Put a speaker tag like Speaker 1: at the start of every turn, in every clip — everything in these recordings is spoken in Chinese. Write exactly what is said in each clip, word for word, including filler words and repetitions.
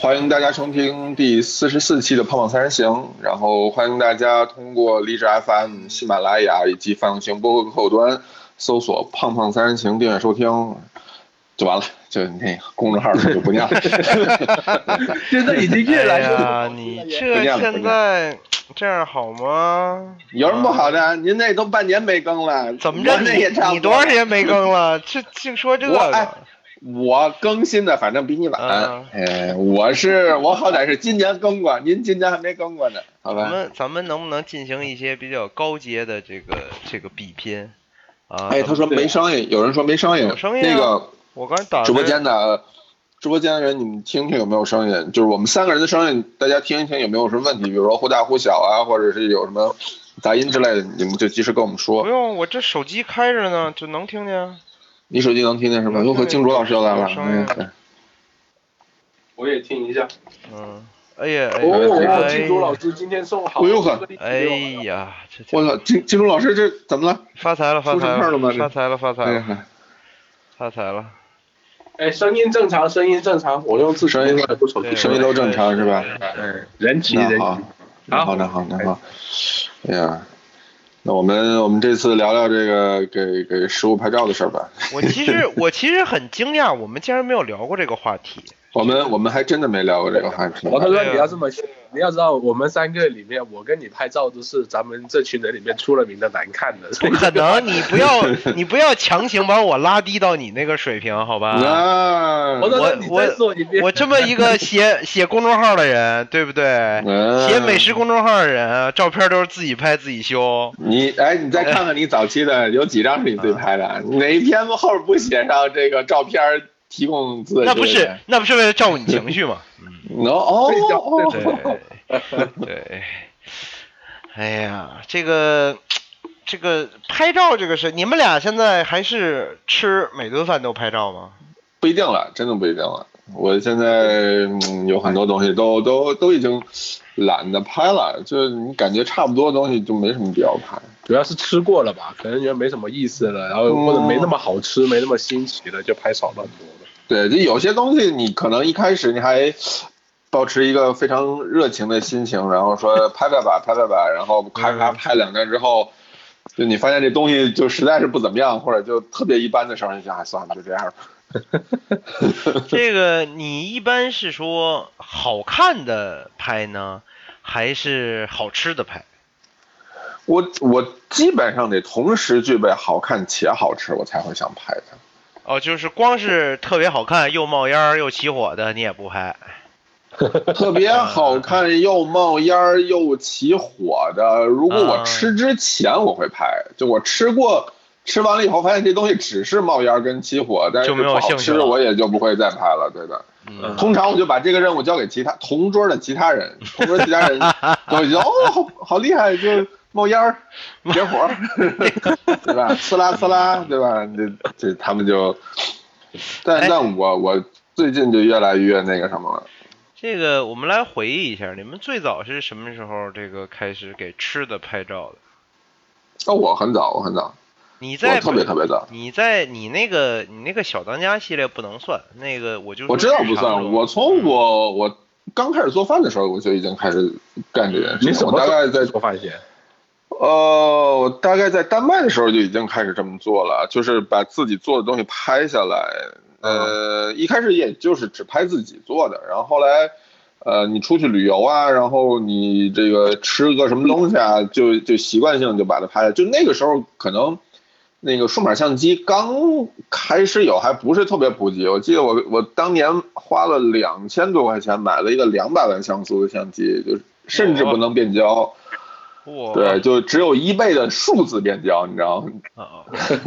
Speaker 1: 欢迎大家收听第四十四期的胖胖三人行，然后欢迎大家通过荔枝 F M、喜马拉雅以及泛用型播客客户端搜索“胖胖三人行”订阅收听，就完了，就那个公众号就不念了。
Speaker 2: 现在已经越来越……
Speaker 3: 哎呀，你这现在这样好吗？
Speaker 1: 有什么不好的？您那都半年没更了，
Speaker 3: 怎么着？你你多少天没更了？这净说这个。
Speaker 1: 哎我更新的反正比你晚，嗯、哎，我是我好歹是今年更过，您今年还没更过呢，好吧？
Speaker 3: 咱们咱们能不能进行一些比较高阶的这个这个比拼啊？
Speaker 1: 哎，他说没声音，有人说没声音，
Speaker 3: 有声音、啊。
Speaker 1: 那个
Speaker 3: 我刚打
Speaker 1: 直播间的直播间的人，你们听听有没有声音？就是我们三个人的声音，大家听一听有没有什么问题，比如说忽大忽小啊，或者是有什么杂音之类的，你们就及时跟我们说。
Speaker 3: 不用，我这手机开着呢，就能听见。
Speaker 1: 你手机能听见是吧？又和金主老师又来了。
Speaker 2: 嗯，我也听一下。
Speaker 3: 嗯，哎呀，哎
Speaker 2: 哦，金主老师今天送好。
Speaker 1: 哎呦呵，
Speaker 3: 哎呀，
Speaker 1: 我操，金金主老师这怎么了？
Speaker 3: 发财了，发财了，
Speaker 1: 了吗？
Speaker 3: 发财了，发财了，发财了。
Speaker 2: 哎，声音正常，声音正常，我用自
Speaker 1: 声音
Speaker 2: 不手机，
Speaker 1: 声音都正常是吧？
Speaker 2: 嗯，人齐人齐。
Speaker 1: 好，好的好的好。哎呀。那我们我们这次聊聊这个给给食物拍照的事儿吧。
Speaker 3: 我其实我其实很惊讶，我们竟然没有聊过这个话题。
Speaker 1: 我们我们还真的没聊过这个话题。
Speaker 2: 我他说你要这么，你要知道我们三个里面，我跟你拍照都是咱们这群人里面出了名的难看的。
Speaker 3: 不可能，你不要你不要强行把我拉低到你那个水平，好吧？
Speaker 1: 啊、
Speaker 2: 我
Speaker 3: 我我我这么一个写写公众号的人，对不对？
Speaker 1: 啊、
Speaker 3: 写美食公众号的人，照片都是自己拍自己修。
Speaker 1: 你哎，你再看看你早期的有几张是你自己拍的？嗯、哪一篇后边不写上这个照片？提供自
Speaker 3: 那不是那不是为了照顾你情绪吗？
Speaker 1: 嗯，哦哦，
Speaker 3: 对对，哎呀，这个这个拍照这个事，你们俩现在还是吃每顿饭都拍照吗？
Speaker 1: 不一定了，真的不一定了。我现在、嗯、有很多东西都都都已经懒得拍了，就你感觉差不多的东西就没什么必要拍。
Speaker 2: 主要是吃过了吧，可能觉得没什么意思了，然后或者没那么好吃，嗯、没那么新奇了，就拍少了很多了。
Speaker 1: 对，就有些东西你可能一开始你还保持一个非常热情的心情，然后说拍拍吧，拍拍吧，然后咔咔拍两张之后，就你发现这东西就实在是不怎么样，或者就特别一般的时候，你想，哎，算了，就这样。
Speaker 3: 这个你一般是说好看的拍呢，还是好吃的拍？
Speaker 1: 我我基本上得同时具备好看且好吃，我才会想拍它。
Speaker 3: 哦，就是光是特别好看又冒烟又起火的你也不拍。
Speaker 1: 特别好看又冒烟又起火的，如果我吃之前我会拍，就我吃过吃完了以后发现这东西只是冒烟跟起火，但是不好吃我也就不会再拍了，对的。嗯、通常我就把这个任务交给其他同桌的其他人，同桌其他人都会觉得哦好好厉害，就冒烟儿点火对吧？呲啦呲啦，对吧？这这他们就，但但我我最近就越来越那个什么了。
Speaker 3: 这个我们来回忆一下，你们最早是什么时候这个开始给吃的拍照的？
Speaker 1: 哦，我很早，我很早。
Speaker 3: 你在
Speaker 1: 特别特别早。
Speaker 3: 你在你那个你那个小当家系列不能算，那个我就
Speaker 1: 我知道不算。我从我我刚开始做饭的时候，我就已经开始干这件事。
Speaker 2: 你什么
Speaker 1: 大概在
Speaker 2: 做饭先？
Speaker 1: 呃，我大概在丹麦的时候就已经开始这么做了，就是把自己做的东西拍下来。呃，一开始也就是只拍自己做的，然后后来，呃，你出去旅游啊，然后你这个吃个什么东西啊，就就习惯性就把它拍了。就那个时候可能那个数码相机刚开始有，还不是特别普及。我记得我我当年花了两千多块钱买了一个两百万像素的相机，就甚至不能变焦。对，就只有一倍的数字变焦，你知道吗？
Speaker 3: 啊，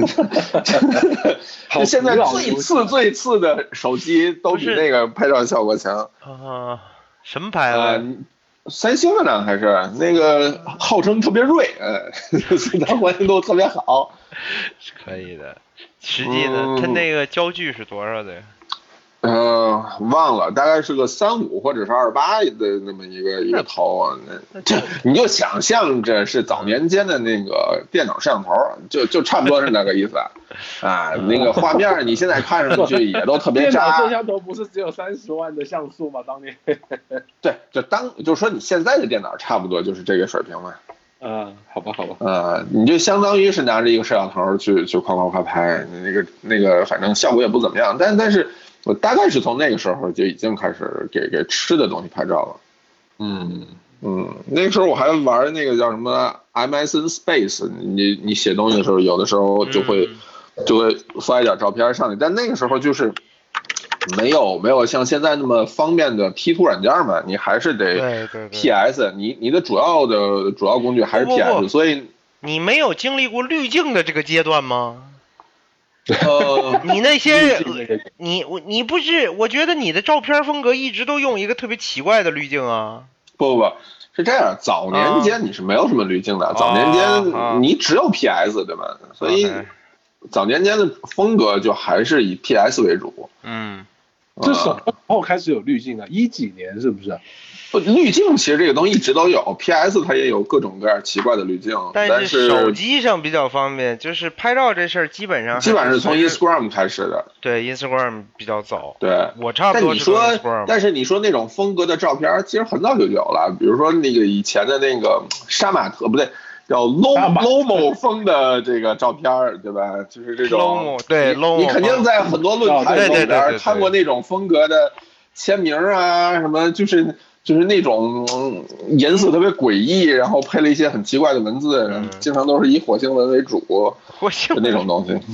Speaker 1: 就现在最次最次的手机都比那个拍照效果强。
Speaker 3: 啊，什么牌子？
Speaker 1: 呃，三星的呢？还是那个号称特别锐，呃，素材环境都特别好。
Speaker 3: 是可以的。实际呢，嗯、它那个焦距是多少的呀？
Speaker 1: 呃，忘了，大概是个三五或者是二八的那么一个一个头啊，那这你就想象着是早年间的那个电脑摄像头，就就差不多是那个意思。 啊，那个画面你现在看上去也都特别渣。
Speaker 2: 电脑摄像头不是只有三十万的像素吗？当年。
Speaker 1: 对，就当就是说你现在的电脑差不多就是这个水平嘛。
Speaker 2: 嗯，好吧，好吧。
Speaker 1: 呃，你就相当于是拿着一个摄像头去去夸夸夸拍，那个那个反正效果也不怎么样，但但是我大概是从那个时候就已经开始给给吃的东西拍照了。嗯嗯，那个时候我还玩那个叫什么 M S N Space， 你你写东西的时候有的时候就会、嗯、就会发一点照片上去，但那个时候就是没有没有像现在那么方便的 P 图软件嘛，你还是得 P S， 对对对你你的主要的主要工具还是 P S，
Speaker 3: 不不不
Speaker 1: 所以
Speaker 3: 你没有经历过滤镜的这个阶段吗？
Speaker 1: 呃，
Speaker 3: 你那些你我你不是，我觉得你的照片风格一直都用一个特别奇怪的滤镜啊。
Speaker 1: 不不不，是这样，早年间你是没有什么滤镜的，啊、早年间你只有 P S 对吧？所以早年间的风格就还是以 P S 为主。
Speaker 3: 嗯，
Speaker 2: 这什么时候开始有滤镜啊？一几年是不是？
Speaker 1: 滤镜其实这个东西一直都有 ，P S 它也有各种各样奇怪的滤镜，但
Speaker 3: 是手机上比较方便，就是拍照这事儿基本上
Speaker 1: 基本上是从 Instagram 开始的。
Speaker 3: 对 ，Instagram 比较早。
Speaker 1: 对，
Speaker 3: 我差不多是
Speaker 1: Instagram。但是你说那种风格的照片，其实很早就有了，比如说那个以前的那个杀马特，不对，叫 Lomo 风的这个照片，对吧？就是这种。
Speaker 3: Lomo 对 Lomo，
Speaker 1: 你肯定在很多论坛里边看过那种风格的签名啊，什么就是。就是那种颜色特别诡异，然后配了一些很奇怪的文字，嗯、经常都是以火星文为主，
Speaker 3: 火星文
Speaker 1: 那种东西。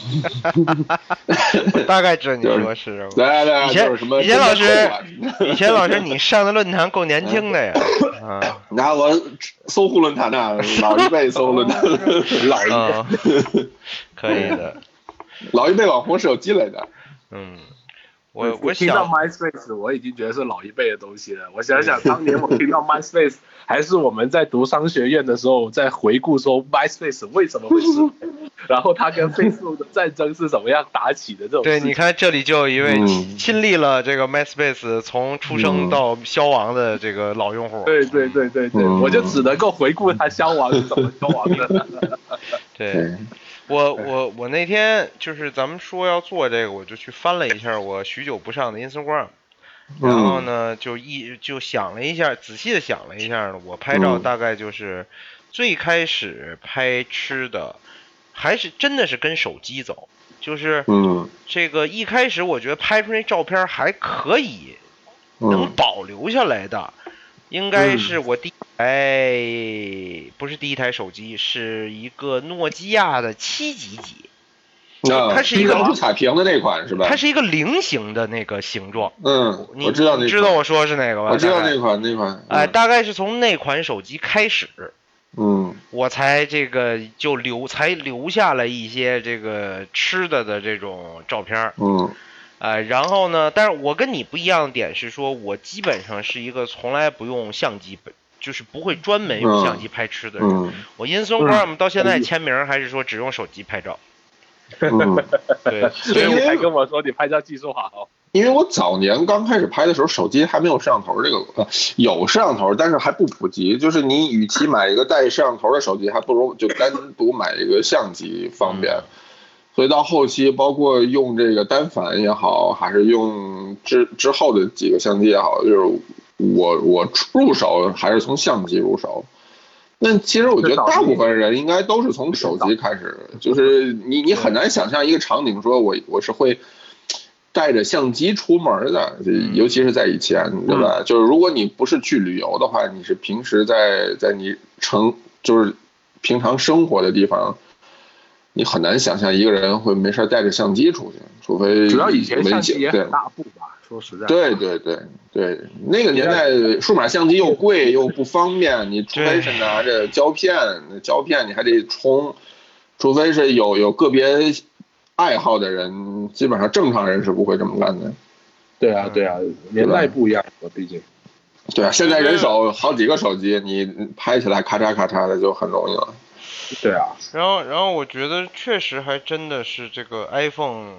Speaker 3: 我大概知道你说是。
Speaker 1: 对对对，
Speaker 3: 以前
Speaker 1: 就是什么
Speaker 3: 以前老师，以前老师你上的论坛够年轻的呀。啊，
Speaker 1: 那我搜狐论坛呐，老一辈搜狐论坛，老一辈、
Speaker 3: 嗯，可以的。
Speaker 1: 老一辈网红是有积累的。
Speaker 3: 嗯。我我
Speaker 2: 听到 MySpace 我已经觉得是老一辈的东西了。我想想，当年我听到 MySpace 还是我们在读商学院的时候，在回顾说 MySpace 为什么会失败，然后它跟 Facebook 的战争是怎么样打起的这种。
Speaker 3: 对，你看这里就有一位亲历了这个 MySpace 从出生到消亡的这个老用户。
Speaker 2: 对对对对对，嗯、我就只能够回顾它消亡是怎么消亡的。
Speaker 3: 对。我我我那天就是咱们说要做这个，我就去翻了一下我许久不上的 Instagram， 然后呢就一就想了一下，仔细的想了一下，我拍照大概就是最开始拍吃的，还是真的是跟手机走，就是这个一开始我觉得拍出那照片还可以，能保留下来的。应该是我第一台，不是第一台手机，是一个诺基亚的七几几，
Speaker 1: 啊、
Speaker 3: 它是一个
Speaker 1: 彩屏的那款是吧？
Speaker 3: 它是一个菱形的那个形状。
Speaker 1: 嗯，我知道那款，
Speaker 3: 你知道我说是哪个吧？
Speaker 1: 我知道那款那款。
Speaker 3: 哎、呃，大概是从那款手机开始，
Speaker 1: 嗯，
Speaker 3: 我才这个就留才留下了一些这个吃的的这种照片。
Speaker 1: 嗯。
Speaker 3: 呃，然后呢？但是我跟你不一样的点是说，我基本上是一个从来不用相机，就是不会专门用相机拍吃的人。
Speaker 1: 嗯、
Speaker 3: 我 Instagram 到现在签名还是说只用手机拍照。
Speaker 1: 嗯，
Speaker 3: 对，
Speaker 2: 所以你还跟我说你拍照技术好。
Speaker 1: 因为我早年刚开始拍的时候，手机还没有摄像头这个，呃，有摄像头，但是还不普及。就是你与其买一个带摄像头的手机，还不如就单独买一个相机方便。嗯，所以到后期，包括用这个单反也好，还是用之之后的几个相机也好，就是我我入手还是从相机入手。那其实我觉得大部分人应该都是从手机开始，就是你你很难想象一个场景，说我我是会带着相机出门的，尤其是在以前，对吧？就是如果你不是去旅游的话，你是平时在在你城就是平常生活的地方。你很难想象一个人会没事带着相机出去，除非
Speaker 2: 主要以前相机也很大部吧，说实在。
Speaker 1: 对对对对，那个年代数码相机又贵又不方便，你除非是拿着胶片，胶片你还得冲，除非是有有个别爱好的人，基本上正常人是不会这么干的。
Speaker 2: 对啊对啊，年代不一样了，毕竟。
Speaker 1: 对啊，现在人手好几个手机，你拍起来咔嚓咔嚓的就很容易了。
Speaker 2: 对啊，
Speaker 3: 然后然后我觉得确实还真的是这个 iPhone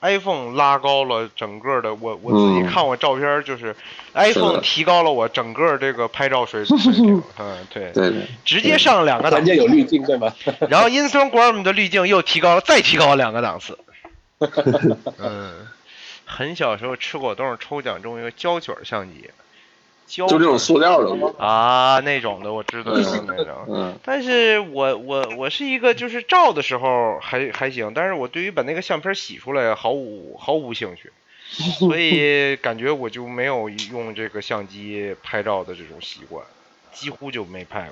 Speaker 3: iPhone 拉高了整个的，我我自己看我照片，就是 iPhone 提高了我整个这个拍照水平，嗯，对，
Speaker 1: 对，
Speaker 3: 直接上两个档次，
Speaker 2: 关键有滤镜对吗？
Speaker 3: 然后 Instagram 的滤镜又提高了，再提高两个档次。嗯，很小时候吃果冻抽奖中一个胶卷相机。
Speaker 1: 就这种塑料的
Speaker 3: 啊，那种的我知道是那种，
Speaker 1: 嗯，
Speaker 3: 但是我我我是一个就是照的时候还还行，但是我对于把那个相片洗出来毫无毫无兴趣，所以感觉我就没有用这个相机拍照的这种习惯，几乎就没拍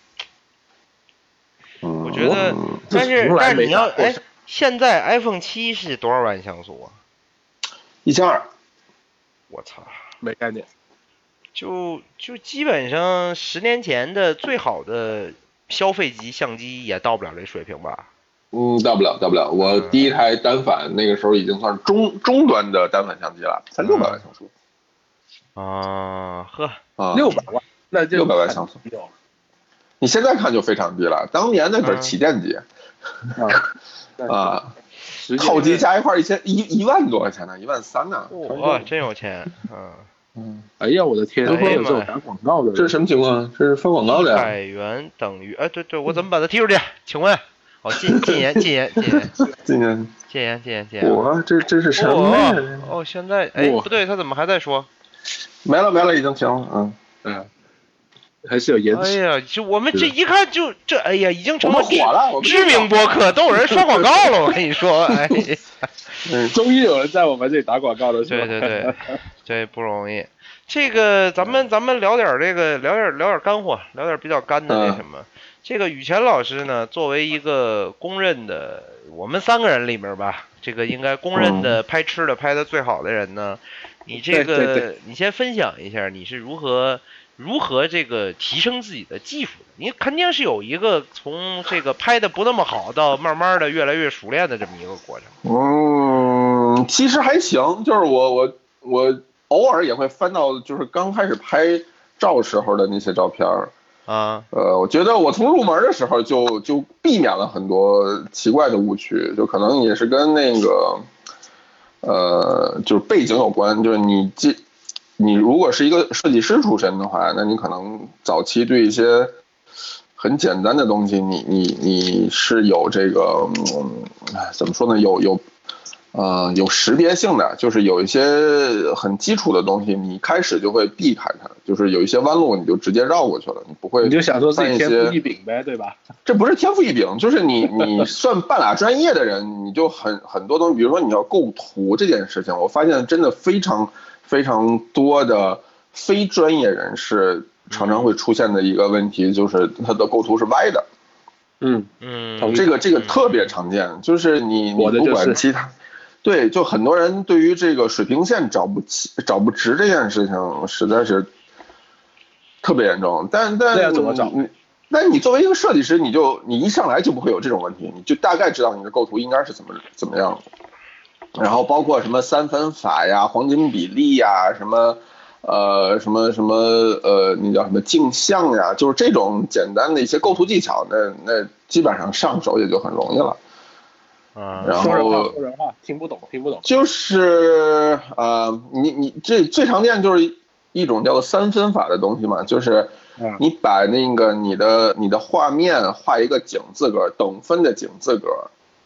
Speaker 3: 过。我觉得，但是但是你要哎，现在 iPhone 七是多少万像素啊？
Speaker 1: 一千二。
Speaker 3: 我操，
Speaker 2: 没概念。
Speaker 3: 就就基本上十年前的最好的消费级相机也到不了这水平吧？
Speaker 1: 嗯，到不了，到不了。我第一台单反那个时候已经算是中中端的单反相机了，才六百万像素。
Speaker 3: 啊，呵，
Speaker 1: 啊，
Speaker 2: 六百万，那就
Speaker 1: 六百万像素。你现在看就非常低了，当年那可是旗舰机。
Speaker 2: 嗯、
Speaker 1: 啊，套机加一块一千一一万多块钱呢，一万三呢。
Speaker 3: 哇，真有钱，嗯。
Speaker 2: 嗯，哎呀，我的天！
Speaker 3: 哎呀
Speaker 2: 妈，打广告的，
Speaker 1: 这是什么情况？这是发广告的呀。
Speaker 3: 百元等于，哎，对对，我怎么把它踢出去？请问，好，禁禁言，禁言，禁言，
Speaker 1: 禁言，
Speaker 3: 禁言，禁言，禁言。
Speaker 1: 我这这是什么呀？
Speaker 3: 哦，现在，哎，不对，他怎么还在说？
Speaker 1: 没了没了，已经停了，嗯
Speaker 2: 嗯，还是有延
Speaker 3: 迟。哎呀，就我们这一看就这，哎呀，已经成
Speaker 1: 了火了，
Speaker 3: 知名播客，都有人刷广告了，我跟你说，哎。
Speaker 2: 嗯，终于有人在我们这里打广告了，是吧？
Speaker 3: 对对对，这不容易。这个咱们咱们聊点这个，聊点聊点干货，聊点比较干的那什么。嗯、这个雨前老师呢，作为一个公认的，我们三个人里面吧，这个应该公认的拍吃的拍的最好的人呢，你这个
Speaker 2: 对对对
Speaker 3: 你先分享一下你是如何如何这个提升自己的技术的？你肯定是有一个从这个拍的不那么好到慢慢的越来越熟练的这么一个过程。
Speaker 1: 嗯，其实还行，就是我我我偶尔也会翻到就是刚开始拍照时候的那些照片
Speaker 3: 啊。
Speaker 1: 呃，我觉得我从入门的时候就就避免了很多奇怪的误区，就可能也是跟那个呃就是背景有关，就是你这。你如果是一个设计师出身的话，那你可能早期对一些很简单的东西你，你你你是有这个，嗯，怎么说呢？有有，呃，有识别性的，就是有一些很基础的东西，你开始就会避开它，就是有一些弯路你就直接绕过去了，你不会。
Speaker 2: 你就想说自己天赋异禀呗，对吧？
Speaker 1: 这不是天赋异禀，就是你你算半拉专业的人，你就很很多东西，比如说你要构图这件事情，我发现真的非常。非常多的非专业人士常常会出现的一个问题，就是他的构图是歪的。
Speaker 2: 嗯
Speaker 3: 嗯，
Speaker 1: 这个这个特别常见，就是你你不管其他，对，就很多人对于这个水平线找不起、找不直这件事情，实在是特别严重。但但
Speaker 2: 要怎么找？
Speaker 1: 但你作为一个设计师，你就你一上来就不会有这种问题，你就大概知道你的构图应该是怎么怎么样的。然后包括什么三分法呀、黄金比例呀、什么呃什么什么呃那叫什么镜像呀，就是这种简单的一些构图技巧，那那基本上上手也就很容易了。
Speaker 3: 啊，
Speaker 1: 然后
Speaker 2: 说人话，说人话，听不懂，听不懂。
Speaker 1: 就是呃，你你这最常见就是一种叫做三分法的东西嘛，就是你把那个你的你的画面画一个井字格，等分的井字格。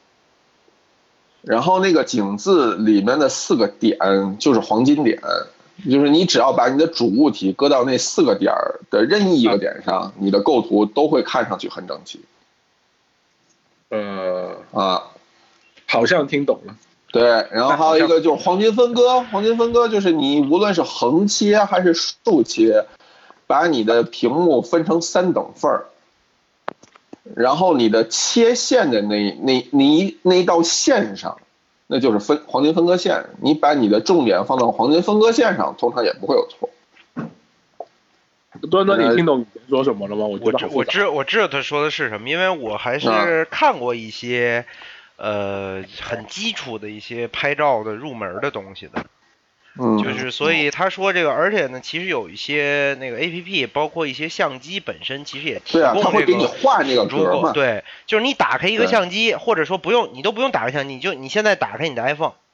Speaker 1: 然后那个井字里面的四个点就是黄金点，就是你只要把你的主物体搁到那四个点的任意一个点上，你的构图都会看上去很整齐。
Speaker 2: 呃
Speaker 1: 啊，
Speaker 2: 好像听懂了。
Speaker 1: 对，然后还有一个就是黄金分割，黄金分割就是你无论是横切还是竖切，把你的屏幕分成三等份儿。然后你的切线的那那那一那一道线上，那就是分黄金分割线。你把你的重点放到黄金分割线上，通常也不会有错。
Speaker 2: 端端，你听懂你说什么了吗？我
Speaker 3: 我知我知我知道他说的是什么，因为我还是看过一些、嗯、呃很基础的一些拍照的入门的东西的。
Speaker 1: 嗯，
Speaker 3: 就是所以他说这个，而且呢，其实有一些那个 A P P， 包括一些相机本身，其实也提供这个。
Speaker 1: 对啊，他会给你画那个格嘛。
Speaker 3: 对，就是你打开一个相机，或者说不用，你都不用打开相机，你就你现在打开你的 iPhone，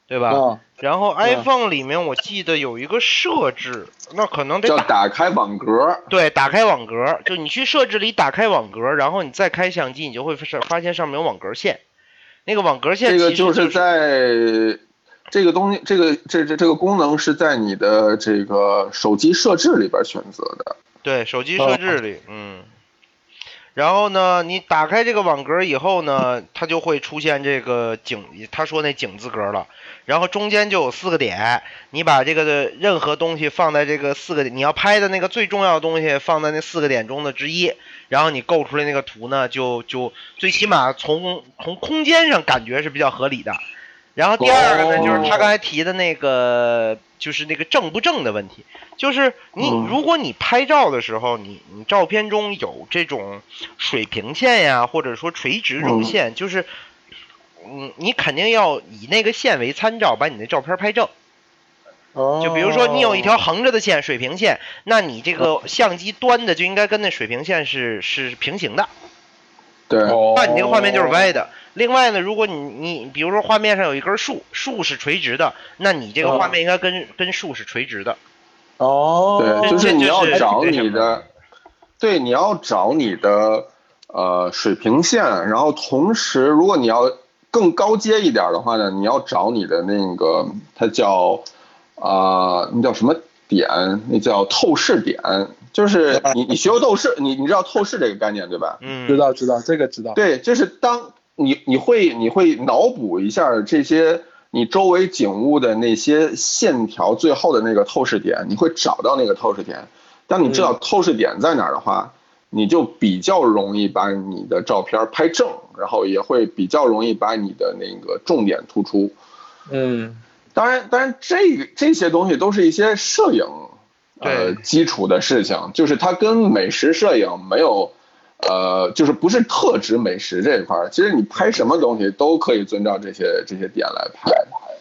Speaker 3: 对吧？
Speaker 2: 哦、
Speaker 3: 然后 iPhone 里面我记得有一个设置，那可能得
Speaker 1: 叫打开网格。
Speaker 3: 对，打开网格，就你去设置里打开网格，然后你再开相机，你就会发现上面有网格线。那个网格线
Speaker 1: 这个
Speaker 3: 就
Speaker 1: 是在这个东西，这个这这这个功能是在你的这个手机设置里边选择的。
Speaker 3: 对，手机设置里，嗯。然后呢，你打开这个网格以后呢，它就会出现这个井，他说那井字格了。然后中间就有四个点，你把这个的任何东西放在这个四个点，你要拍的那个最重要的东西放在那四个点中的之一，然后你构出来那个图呢，就就最起码从从空间上感觉是比较合理的。然后第二个呢，就是他刚才提的那个，就是那个正不正的问题，就是你如果你拍照的时候，你你照片中有这种水平线呀，或者说垂直这种线，就是嗯，你肯定要以那个线为参照，把你的照片拍正。就比如说你有一条横着的线，水平线，那你这个相机端的就应该跟那水平线是是平行的。
Speaker 1: 对，
Speaker 3: 那你这个画面就是歪的。另外呢，如果你你比如说画面上有一根树，树是垂直的，那你这个画面应该跟、哦、跟树是垂直的。
Speaker 2: 哦，
Speaker 1: 对，就是你要找你的，对，你要找你的呃水平线，然后同时如果你要更高阶一点的话呢，你要找你的那个它叫啊、呃，那叫什么点？那叫透视点。就是你你学过透视，你你知道透视这个概念对吧？
Speaker 2: 嗯，知道知道，这个知道。
Speaker 1: 对，就是当你你会你会脑补一下这些你周围景物的那些线条最后的那个透视点，你会找到那个透视点。当你知道透视点在哪儿的话，嗯、你就比较容易把你的照片拍正，然后也会比较容易把你的那个重点突出。
Speaker 2: 嗯，
Speaker 1: 当然当然这这些东西都是一些摄影。呃，基础的事情，就是它跟美食摄影没有，呃，就是不是特指美食这一块儿。其实你拍什么东西都可以遵照这些这些点来拍。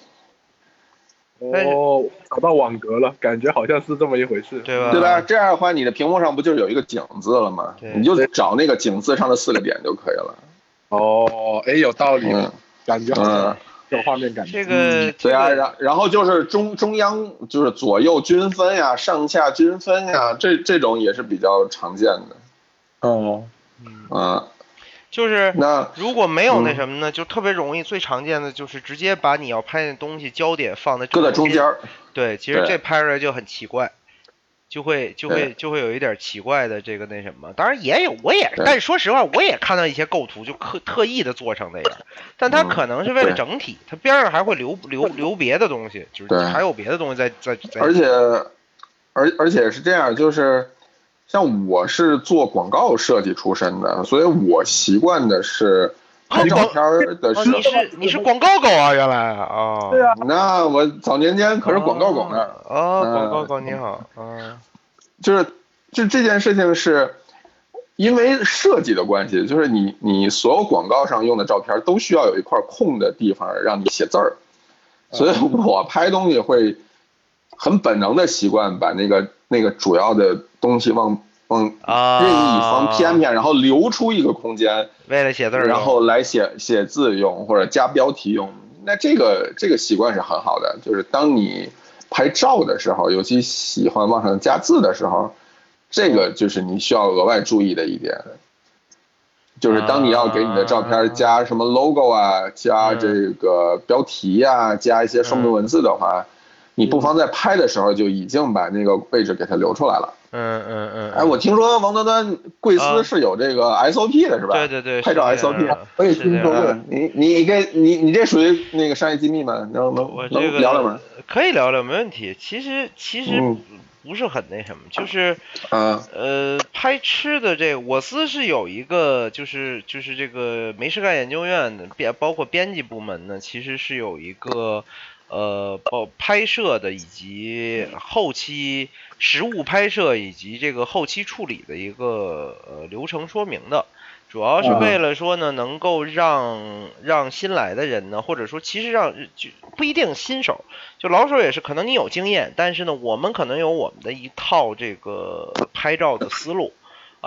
Speaker 2: 哦，找到网格了，感觉好像是这么一回事，
Speaker 3: 对吧？
Speaker 1: 对吧？这样的话，你的屏幕上不就有一个井字了吗？你就找那个井字上的四个点就可以了。
Speaker 2: 哦，哎，有道理，
Speaker 1: 嗯、
Speaker 2: 感觉好像。有画面感，
Speaker 3: 这个、
Speaker 1: 嗯、对啊，然然后就是中中央就是左右均分呀，上下均分呀，这这种也是比较常见的。
Speaker 2: 哦，
Speaker 3: 嗯
Speaker 1: 啊，
Speaker 3: 就是
Speaker 1: 那
Speaker 3: 如果没有那什么呢，嗯、就特别容易，最常见的就是直接把你要拍的东西焦点放在
Speaker 1: 搁在中间。
Speaker 3: 对，其实这拍出来就很奇怪。就会就会就会有一点奇怪的这个那什么，当然也有，我也，但是说实话，我也看到一些构图就特特意的做成那样，但它可能是为了整体，它边上还会留留留别的东西，就是还有别的东西在在在。
Speaker 1: 而且而而且是这样，就是像我是做广告设计出身的，所以我习惯的是拍照片的时候。
Speaker 3: 哦、你是你是广告狗啊，原来啊、哦。
Speaker 2: 对啊，
Speaker 1: 那我早年间可是广告狗呢。
Speaker 3: 哦，哦广告狗你好，嗯。
Speaker 1: 就是就这件事情是因为设计的关系，就是你你所有广告上用的照片都需要有一块空的地方让你写字儿，所以我拍东西会很本能的习惯把那个那个主要的东西往往任意一方偏偏，然后留出一个空间，
Speaker 3: 为了写字儿，
Speaker 1: 然后来写写字用或者加标题用。那这个这个习惯是很好的，就是当你拍照的时候，尤其喜欢往上加字的时候，这个就是你需要额外注意的一点，就是当你要给你的照片加什么 logo 啊，加这个标题啊，加一些说明文字的话，你不妨在拍的时候就已经把那个位置给它留出来了。
Speaker 3: 嗯嗯嗯。
Speaker 1: 哎，我听说王端端贵司是有这个 S O P 的是吧？
Speaker 3: 对对对，
Speaker 1: 拍照 S O P，
Speaker 2: 我也听说过。
Speaker 1: 你你给你你这属于那个商业机密吗？能能能聊聊吗？
Speaker 3: 可以聊聊，没问题。其实其实不是很那什么，就是
Speaker 1: 啊
Speaker 3: 呃拍吃的这个，我司是有一个就是就是这个没事干研究院的编，包括编辑部门呢，其实是有一个呃包拍摄的以及后期实物拍摄以及这个后期处理的一个呃流程说明的。主要是为了说呢，能够让让新来的人呢，或者说其实让就不一定新手，就老手也是，可能你有经验，但是呢，我们可能有我们的一套这个拍照的思路啊、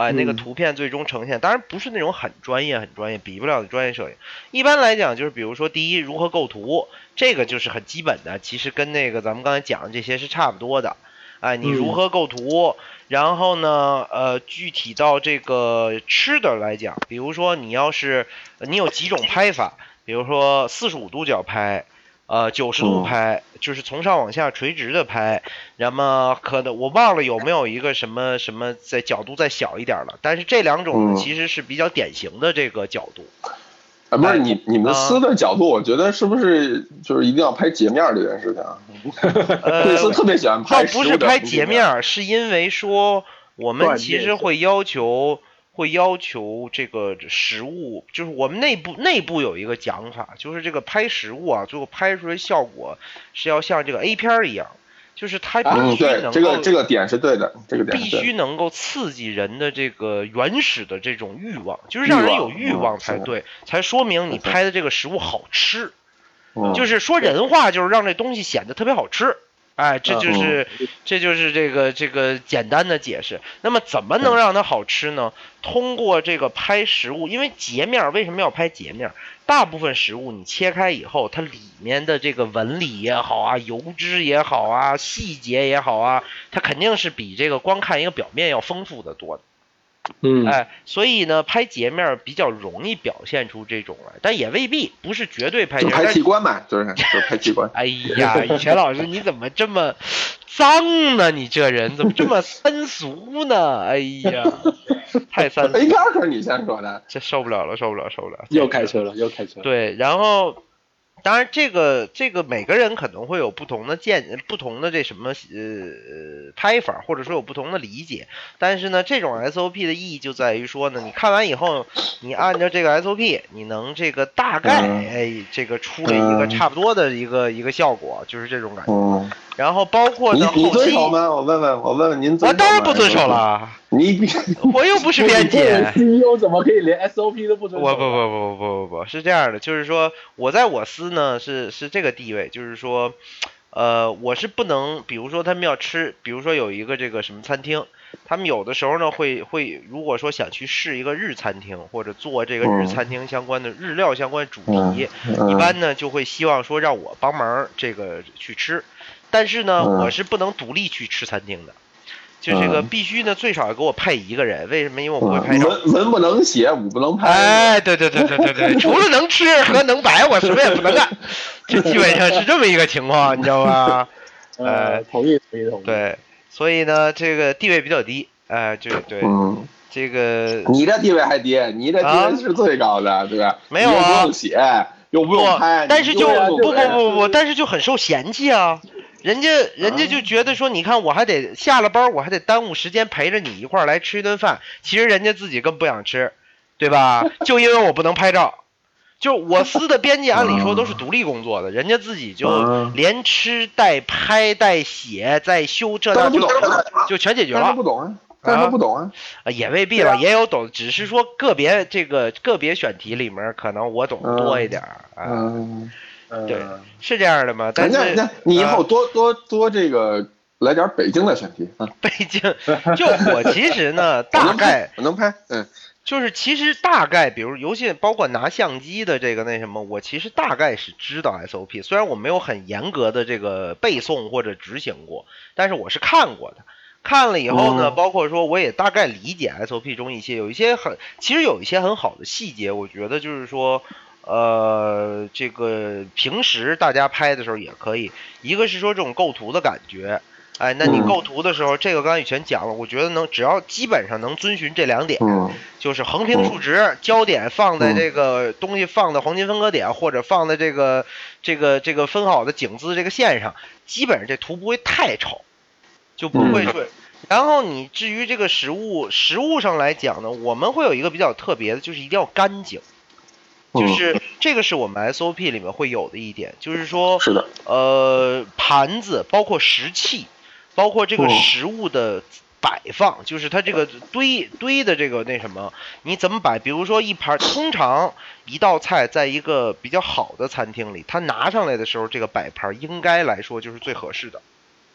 Speaker 3: 哎、呃，那个图片最终呈现，当然不是那种很专业、很专业，比不了的专业摄影。一般来讲，就是比如说，第一，如何构图，这个就是很基本的，其实跟那个咱们刚才讲的这些是差不多的。哎、呃，你如何构图，嗯、然后呢，呃，具体到这个吃的来讲，比如说你要是你有几种拍法，比如说四十五度角拍。呃，九十度拍，就是从上往下垂直的拍，那么可能我忘了有没有一个什么什么在角度再小一点了，但是这两种呢、嗯、其实是比较典型的这个角度。
Speaker 1: 啊，不是你你们撕的角度，我觉得是不是就是一定要拍截面这件事情啊？
Speaker 3: 呃，
Speaker 1: 贵司特别喜欢拍，
Speaker 3: 倒不是拍截面，是因为说我们其实会要求。会要求这个实物，就是我们内部内部有一个讲法，就是这个拍实物啊，最后拍出来效果是要像这个 A 片一样，就是它必须能够、
Speaker 1: 嗯、这个这个点是对的，这个点
Speaker 3: 必须能够刺激人的这个原始的这种欲望，就是让人有欲望才对，嗯、才说明你拍的这个食物好吃。嗯、就是说人话，就是让这东西显得特别好吃。哎，这就是、嗯、这就是这个这个简单的解释。那么怎么能让它好吃呢？通过这个拍食物，因为截面为什么要拍截面？大部分食物你切开以后，它里面的这个纹理也好啊，油脂也好啊，细节也好啊，它肯定是比这个光看一个表面要丰富的多的。
Speaker 2: 嗯，
Speaker 3: 哎，所以呢，拍截面比较容易表现出这种来，但也未必，不是绝对拍截面。
Speaker 1: 就拍器官嘛，就是就是拍器官。
Speaker 3: 哎呀，以前老师你怎么这么脏呢？你这人怎么这么三俗呢？哎呀，太三俗了。
Speaker 1: A 片可是你先说的，
Speaker 3: 这受不了了，受不了，受不了。
Speaker 2: 又开车了，又开车了。
Speaker 3: 对，然后。当然，这个这个每个人可能会有不同的见，不同的这什么呃拍法，或者说有不同的理解。但是呢，这种 S O P 的意义就在于说呢，你看完以后，你按照这个 S O P， 你能这个大概哎这个出了一个差不多的一个一个效果，就是这种感觉。
Speaker 1: 嗯、
Speaker 3: 然后包括呢，
Speaker 1: 你你遵守吗？我问问，我问问您遵守吗？
Speaker 3: 我当然不遵守了。
Speaker 1: 你
Speaker 3: 我又不是编辑
Speaker 2: ，C E O 怎么可以连 S O P 都不遵守？
Speaker 3: 我不不不不不不不是这样的，就是说我在我司呢是是这个地位，就是说，呃，我是不能，比如说他们要吃，比如说有一个这个什么餐厅，他们有的时候呢会会，如果说想去试一个日餐厅或者做这个日餐厅相关的日料相关主题，
Speaker 1: 嗯、
Speaker 3: 一般呢就会希望说让我帮忙这个去吃，但是呢、嗯、我是不能独立去吃餐厅的。就这个必须呢，最少要给我配一个人，为什么？因为我不会拍照。
Speaker 1: 文文不能写，武不能拍。
Speaker 3: 哎，对对对对对对，除了能吃和能摆，我什么也不能干。这基本上是这么一个情况，你知道吧？
Speaker 2: 呃，同意同意同意。
Speaker 3: 对，所以呢，这个地位比较低，哎、呃，就对，
Speaker 1: 嗯，
Speaker 3: 这个
Speaker 1: 你这地位还低，你这地位是最高的，啊、对吧？
Speaker 3: 没有啊，
Speaker 1: 又不用写，又不用拍，
Speaker 3: 但是就不不不不不，但是就很受嫌弃啊。人家人家就觉得说，你看我还得下了班，我还得耽误时间陪着你一块儿来吃一顿饭。其实人家自己更不想吃，对吧？就因为我不能拍照，就我司的编辑按理说都是独立工作的，人家自己就连吃带拍带写带修这那就就全解决了。
Speaker 1: 不懂啊，但是不懂啊，
Speaker 3: 啊也未必了，也有懂，只是说个别这个个别选题里面可能我懂得多一点啊。
Speaker 1: 嗯。
Speaker 3: 对，是这样的吗？但是
Speaker 1: 那你以后多、啊、多多这个来点北京的选题啊。
Speaker 3: 北京，就我其实呢，大概
Speaker 1: 我能拍，嗯，
Speaker 3: 就是其实大概，比如尤其包括拿相机的这个那什么，我其实大概是知道 S O P， 虽然我没有很严格的这个背诵或者执行过，但是我是看过的。看了以后呢，
Speaker 1: 嗯、
Speaker 3: 包括说我也大概理解 S O P 中一些有一些很，其实有一些很好的细节，我觉得就是说。呃，这个平时大家拍的时候也可以，一个是说这种构图的感觉，哎，那你构图的时候，嗯、这个刚才以前讲了，我觉得能只要基本上能遵循这两点，
Speaker 1: 嗯、
Speaker 3: 就是横平竖直，嗯、焦点放在这个东西放在黄金分割点，或者放在这个这个这个分好的景字这个线上，基本上这图不会太丑，就不会说。嗯、然后你至于这个实物，实物上来讲呢，我们会有一个比较特别的，就是一定要干净。就是这个是我们 S O P 里面会有的一点，就是说，
Speaker 1: 是的，
Speaker 3: 呃，盘子包括食器，包括这个食物的摆放，嗯、就是它这个堆堆的这个那什么，你怎么摆？比如说一盘，通常一道菜在一个比较好的餐厅里，它拿上来的时候，这个摆盘应该来说就是最合适的。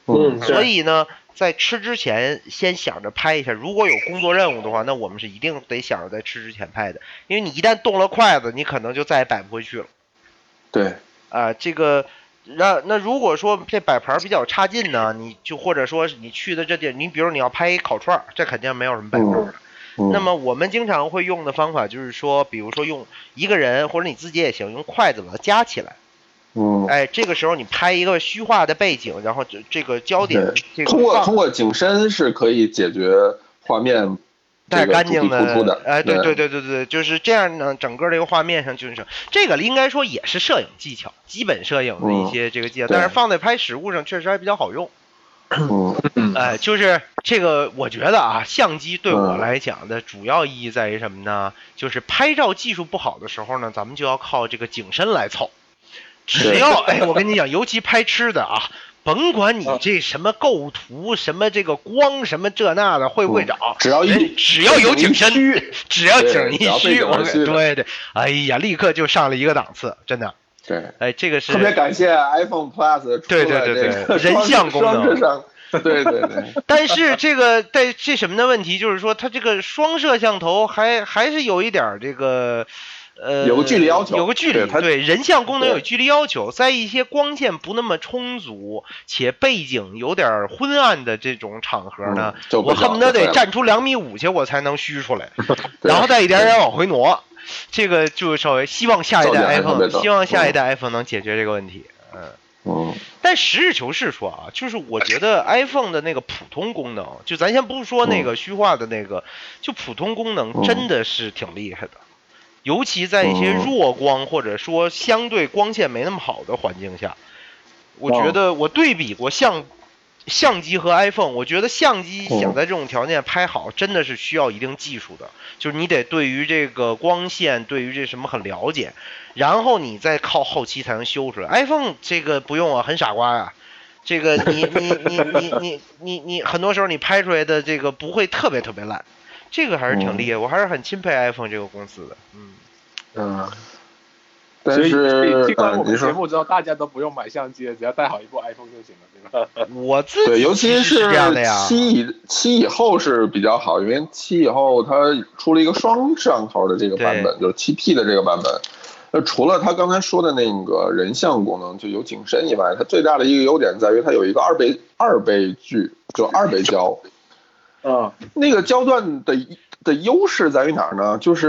Speaker 2: 嗯，
Speaker 3: 所以呢，在吃之前先想着拍一下，如果有工作任务的话，那我们是一定得想着在吃之前拍的，因为你一旦动了筷子，你可能就再也摆不回去了。
Speaker 1: 对，
Speaker 3: 啊、呃，这个。那那如果说这摆盘比较差劲呢，你就或者说你去的这地，你比如你要拍一烤串，这肯定没有什么摆盘的。
Speaker 1: 嗯嗯、
Speaker 3: 那么我们经常会用的方法就是说，比如说用一个人或者你自己也行，用筷子把它夹起来。
Speaker 1: 嗯，
Speaker 3: 哎，这个时候你拍一个虚化的背景，然后这这个焦点，这个
Speaker 1: 通过通过景深是可以解决画面。
Speaker 3: 带干净的，
Speaker 1: 的
Speaker 3: 哎，对对对对对，就是这样呢。整个这个画面上就是这个，应该说也是摄影技巧，基本摄影的一些这个技巧，
Speaker 1: 嗯、
Speaker 3: 但是放在拍实物上确实还比较好用。
Speaker 1: 嗯，
Speaker 3: 哎，就是这个，我觉得啊，相机对我来讲的主要意义在于什么呢？就是拍照技术不好的时候呢，咱们就要靠这个景深来凑。只要哎，我跟你讲，尤其拍吃的啊。甭管你这什么构图，什么这个光，什么这那的，会不会找？
Speaker 1: 嗯、只要一
Speaker 3: 只要有景深，只要景一虚，我对对，哎呀，立刻就上了一个档次，真的。
Speaker 1: 对，
Speaker 3: 哎，这个是
Speaker 1: 特别感谢 iPhone Plus
Speaker 3: 对对对对人像功能。
Speaker 1: 对对对。
Speaker 3: 但是这个在这什么的问题，就是说它这个双摄像头还还是有一点这个。呃，
Speaker 1: 有个距离要求，
Speaker 3: 有个距离，对, 对人像功能有距离要求，在一些光线不那么充足且背景有点昏暗的这种场合呢，
Speaker 1: 嗯、
Speaker 3: 我恨不得得站出两米五去，我才能虚出来，然后再一点点往回挪。这个就稍微希望下一代 iPhone， 希望下一代 iPhone 能解决这个问题。嗯
Speaker 1: 嗯。
Speaker 3: 但实事求是说啊，就是我觉得 iPhone 的那个普通功能，就咱先不说那个虚化的那个，就普通功能真的是挺厉害的。尤其在一些弱光或者说相对光线没那么好的环境下，我觉得我对比过相相机和 iPhone， 我觉得相机想在这种条件拍好，真的是需要一定技术的，就是你得对于这个光线，对于这什么很了解，然后你再靠后期才能修出来。iPhone 这个不用啊，很傻瓜呀、啊。这个你你你你你你你很多时候你拍出来的这个不会特别特别烂。这个还是挺厉害，我还是很钦佩 iPhone 这个公司的。嗯
Speaker 1: 嗯，但是
Speaker 2: 听完我们节目之后，大家都不用买相机了，只要带好一部 iPhone 就行了，对吧？
Speaker 3: 我自己
Speaker 1: 对，尤其
Speaker 3: 是这样的呀。
Speaker 1: 七以七以后是比较好，因为七以后它出了一个双摄像头的这个版本，就是七 P 的这个版本。那除了它刚才说的那个人像功能就有景深以外，它最大的一个优点在于它有一个二倍二倍距，就二倍焦。
Speaker 2: 啊，
Speaker 1: 那个焦段的的优势在于哪儿呢？就是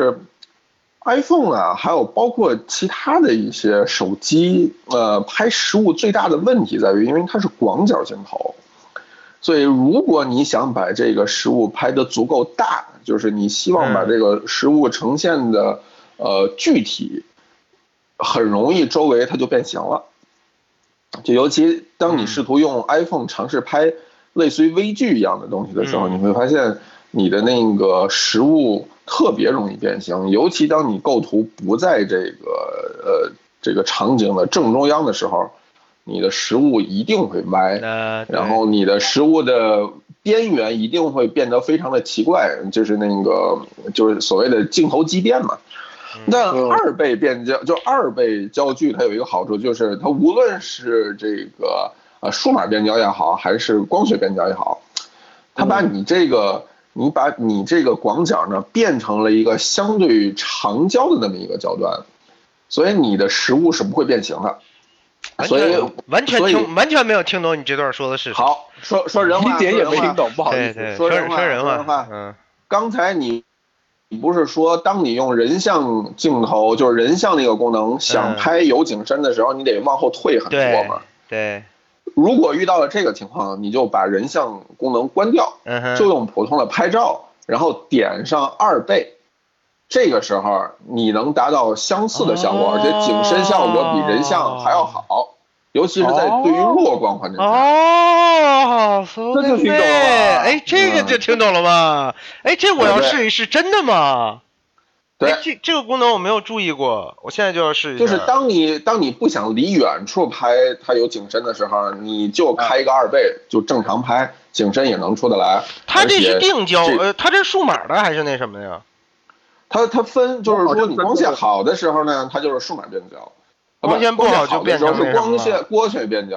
Speaker 1: iPhone 啊，还有包括其他的一些手机，呃，拍实物最大的问题在于，因为它是广角镜头，所以如果你想把这个实物拍得足够大，就是你希望把这个实物呈现的呃具体，很容易周围它就变形了。就尤其当你试图用 iPhone 尝试拍类似于微距一样的东西的时候，你会发现你的那个实物特别容易变形，尤其当你构图不在这个呃这个场景的正中央的时候，你的实物一定会歪，然后你的实物的边缘一定会变得非常的奇怪，就是那个就是所谓的镜头畸变嘛。那二倍变焦就二倍焦距，它有一个好处，就是它无论是这个呃数码变焦也好，还是光学变焦也好，它把你这个你把你这个广角呢变成了一个相对长焦的那么一个焦段，所以你的实物是不会变形的。所以
Speaker 3: 完全听完全没有听懂你这段说的是什么。
Speaker 1: 好，说说人话，
Speaker 2: 一点也没听懂，不好意思。
Speaker 1: 说
Speaker 3: 人话，
Speaker 1: 说人话。嗯，刚才你。你不是说，当你用人像镜头，就是人像那个功能，想拍有景深的时候，你得往后退很多嘛？
Speaker 3: 对。
Speaker 1: 如果遇到了这个情况，你就把人像功能关掉，就用普通的拍照，然后点上二倍，这个时候你能达到相似的效果，而且景深效果比人像还要好。尤其是在对于弱光环境下。
Speaker 3: 哦，
Speaker 1: 这就听懂了。
Speaker 3: 哎，这个就听懂了吗？哎，这我要试一试，真的吗？
Speaker 1: 对，
Speaker 3: 这这个功能我没有注意过，我现在就要试一下。
Speaker 1: 就是当你当你不想离远处拍它有景深的时候，你就开一个二倍，就正常拍，景深也能出得来。
Speaker 3: 它这是定焦，呃，它这是数码的还是那什么的呀？
Speaker 1: 它它分，就是说你光线好的时候呢，它就是数码变焦。
Speaker 3: 光线不好就变成
Speaker 1: 是光线光学变焦，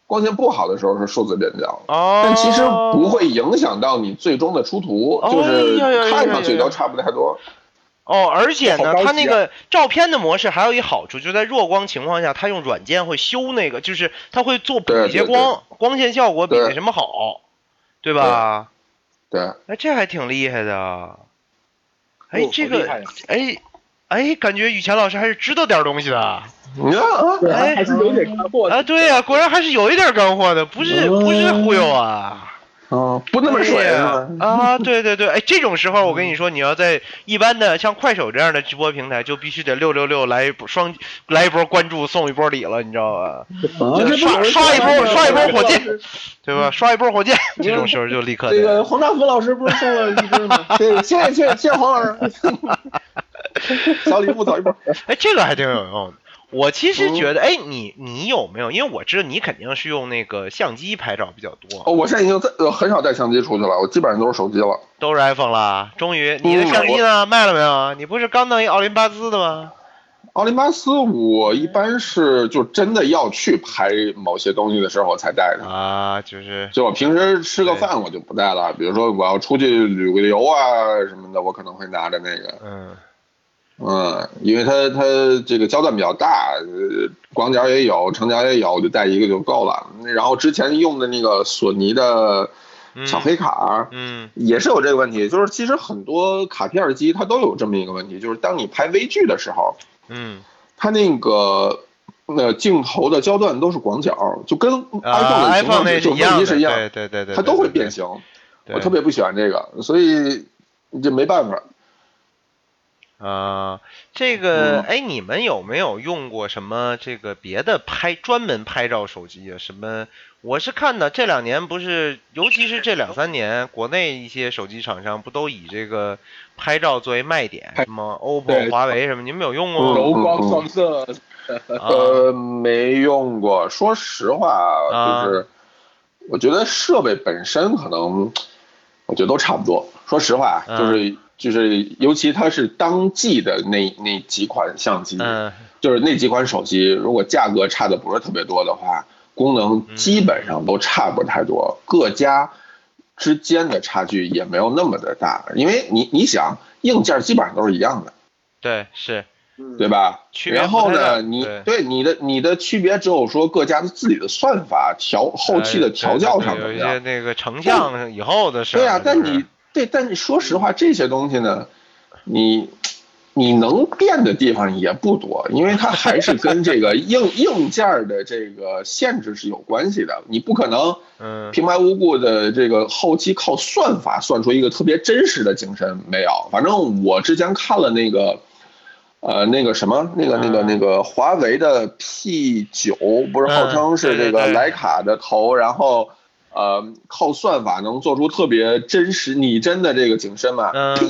Speaker 1: 光线不好的时候是数字变焦，
Speaker 3: 哦，
Speaker 1: 但其实不会影响到你最终的出图，
Speaker 3: 哦、
Speaker 1: 就是看上去都差不太多。
Speaker 3: 哦，而且呢，
Speaker 2: 啊、
Speaker 3: 它那个照片的模式还有一好处，就在弱光情况下，它用软件会修那个，就是它会做补一些光，
Speaker 1: 对对对
Speaker 3: 光线效果比那什么好，对吧？
Speaker 1: 对。对
Speaker 3: 哎，这还挺厉害的。哎，
Speaker 2: 哦、
Speaker 3: 这个，哎，哎，感觉雨前老师还是知道点东西的。
Speaker 1: 你看，
Speaker 2: 哎，还是有点干货
Speaker 3: 啊！对呀、啊，果然还是有一点干货的，不是、嗯、不是忽悠啊。
Speaker 1: 哦，不那么水
Speaker 3: 啊！啊，对对对，哎，这种时候我跟你说，你要在一般的像快手这样的直播平台，就必须得六六六来一波双，来一波关注送一波礼了，你知道吧？
Speaker 1: 啊、
Speaker 3: 刷刷一波刷一波火箭，对吧？刷一波火箭，这种时候就立刻。
Speaker 4: 这个黄大福老师不是送了一支吗？对，谢谢谢谢谢黄老师，小礼物走一波。
Speaker 3: 哎，这个还挺有用的。我其实觉得，哎、嗯，你你有没有？因为我知道你肯定是用那个相机拍照比较多。
Speaker 1: 哦，我现在已经在呃很少带相机出去了，我基本上都是手机了。
Speaker 3: 都是 iPhone 了，终于，你的相机呢、嗯、卖了没有？你不是刚弄一奥林巴斯的吗？
Speaker 1: 奥林巴斯我一般是就真的要去拍某些东西的时候才带的
Speaker 3: 啊，就是
Speaker 1: 就我平时吃个饭我就不带了，比如说我要出去旅个游啊什么的，我可能会拿着那个。
Speaker 3: 嗯。
Speaker 1: 嗯，因为它它这个焦段比较大，呃，广角也有，长角也有，我就带一个就够了。然后之前用的那个索尼的小黑卡，
Speaker 3: 嗯，
Speaker 1: 也是有这个问题，就是其实很多卡片机它都有这么一个问题，就是当你拍微距的时候，
Speaker 3: 嗯，
Speaker 1: 它那个呃镜头的焦段都是广角，就跟
Speaker 3: iPhone
Speaker 1: 的情况就问题是一样，
Speaker 3: 对对对对，
Speaker 1: 它都会变形。我特别不喜欢这个，所以这没办法。
Speaker 3: 啊、呃，这个，哎，你们有没有用过什么这个别的拍专门拍照手机啊？什么？我是看的这两年不是，尤其是这两三年，国内一些手机厂商不都以这个拍照作为卖点，什么 O P P O、华为什么？你们有用过吗？
Speaker 2: 柔光双摄。
Speaker 1: 呃，没用过。说实话，就是我觉得设备本身可能，我觉得都差不多。说实话，就是。就是，尤其它是当季的那那几款相机，
Speaker 3: 嗯，
Speaker 1: 就是那几款手机，如果价格差的不是特别多的话，功能基本上都差不太多，嗯、各家之间的差距也没有那么的大，因为你你想，硬件基本上都是一样的，
Speaker 3: 对，是，
Speaker 1: 对吧？
Speaker 3: 区别
Speaker 1: 然后呢，你
Speaker 3: 对,
Speaker 1: 对你的你的区别只有说各家的自己的算法调后期的调教上
Speaker 3: 有一些那个成像以后的事。
Speaker 1: 对啊，但你。对，但说实话，这些东西呢，你你能变的地方也不多，因为它还是跟这个硬硬件的这个限制是有关系的。你不可能平白无故的这个后期靠算法算出一个特别真实的景深，没有。反正我之前看了那个，呃，那个什么，那个那个那个华为的 P 九，不是号称是这个徕卡的头，然后。呃，靠算法能做出特别真实拟真的这个景深嘛？
Speaker 3: 嗯，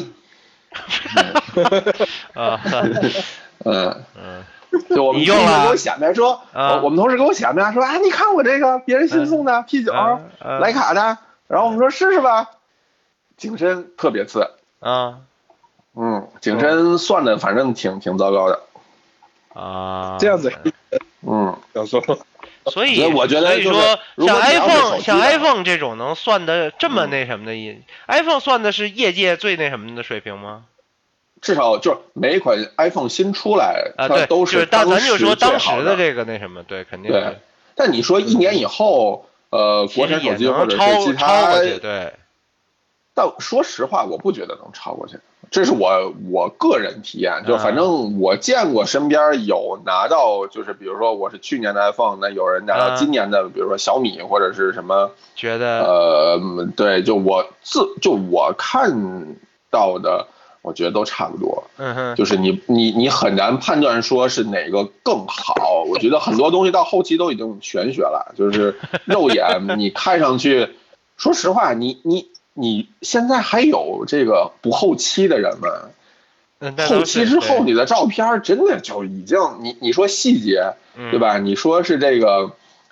Speaker 3: 啊，
Speaker 1: 嗯嗯，就我们同事给我显摆说，
Speaker 3: 啊、
Speaker 1: 我们同事给我显摆说，啊，你看我这个别人新送的 P 九、啊啊、徕卡的，然后我们说试试吧，景深特别次
Speaker 3: 啊，
Speaker 1: 嗯，景深算的反正挺挺糟糕的
Speaker 3: 啊，
Speaker 2: 这样子，
Speaker 1: 嗯，
Speaker 2: 小说。
Speaker 3: 所以
Speaker 1: 我觉得
Speaker 3: 所以说像 iPhone 像 iPhone 这种能算的这么那什么的、嗯、iPhone 算的是业界最那什么的水平吗？
Speaker 1: 至少就是每一款 iPhone 新出来
Speaker 3: 啊，
Speaker 1: 它都
Speaker 3: 是
Speaker 1: 当
Speaker 3: 咱就说当时
Speaker 1: 的
Speaker 3: 这个那什么，对，肯定
Speaker 1: 对。但你说一年以后，呃，国产手机或者是其他，
Speaker 3: 对。
Speaker 1: 但说实话，我不觉得能超过去。这是我我个人体验，就反正我见过身边有拿到，就是比如说我是去年的 iPhone， 那有人拿到今年的，比如说小米或者是什么，
Speaker 3: 觉得
Speaker 1: 呃，对，就我自就我看到的，我觉得都差不多。
Speaker 3: 嗯哼，
Speaker 1: 就是你你你很难判断说是哪个更好。我觉得很多东西到后期都已经玄学了，就是肉眼你看上去，说实话，你你。你现在还有这个不后期的人吗？后期之后你的照片真的就已经，你你说细节，对吧？你说是这个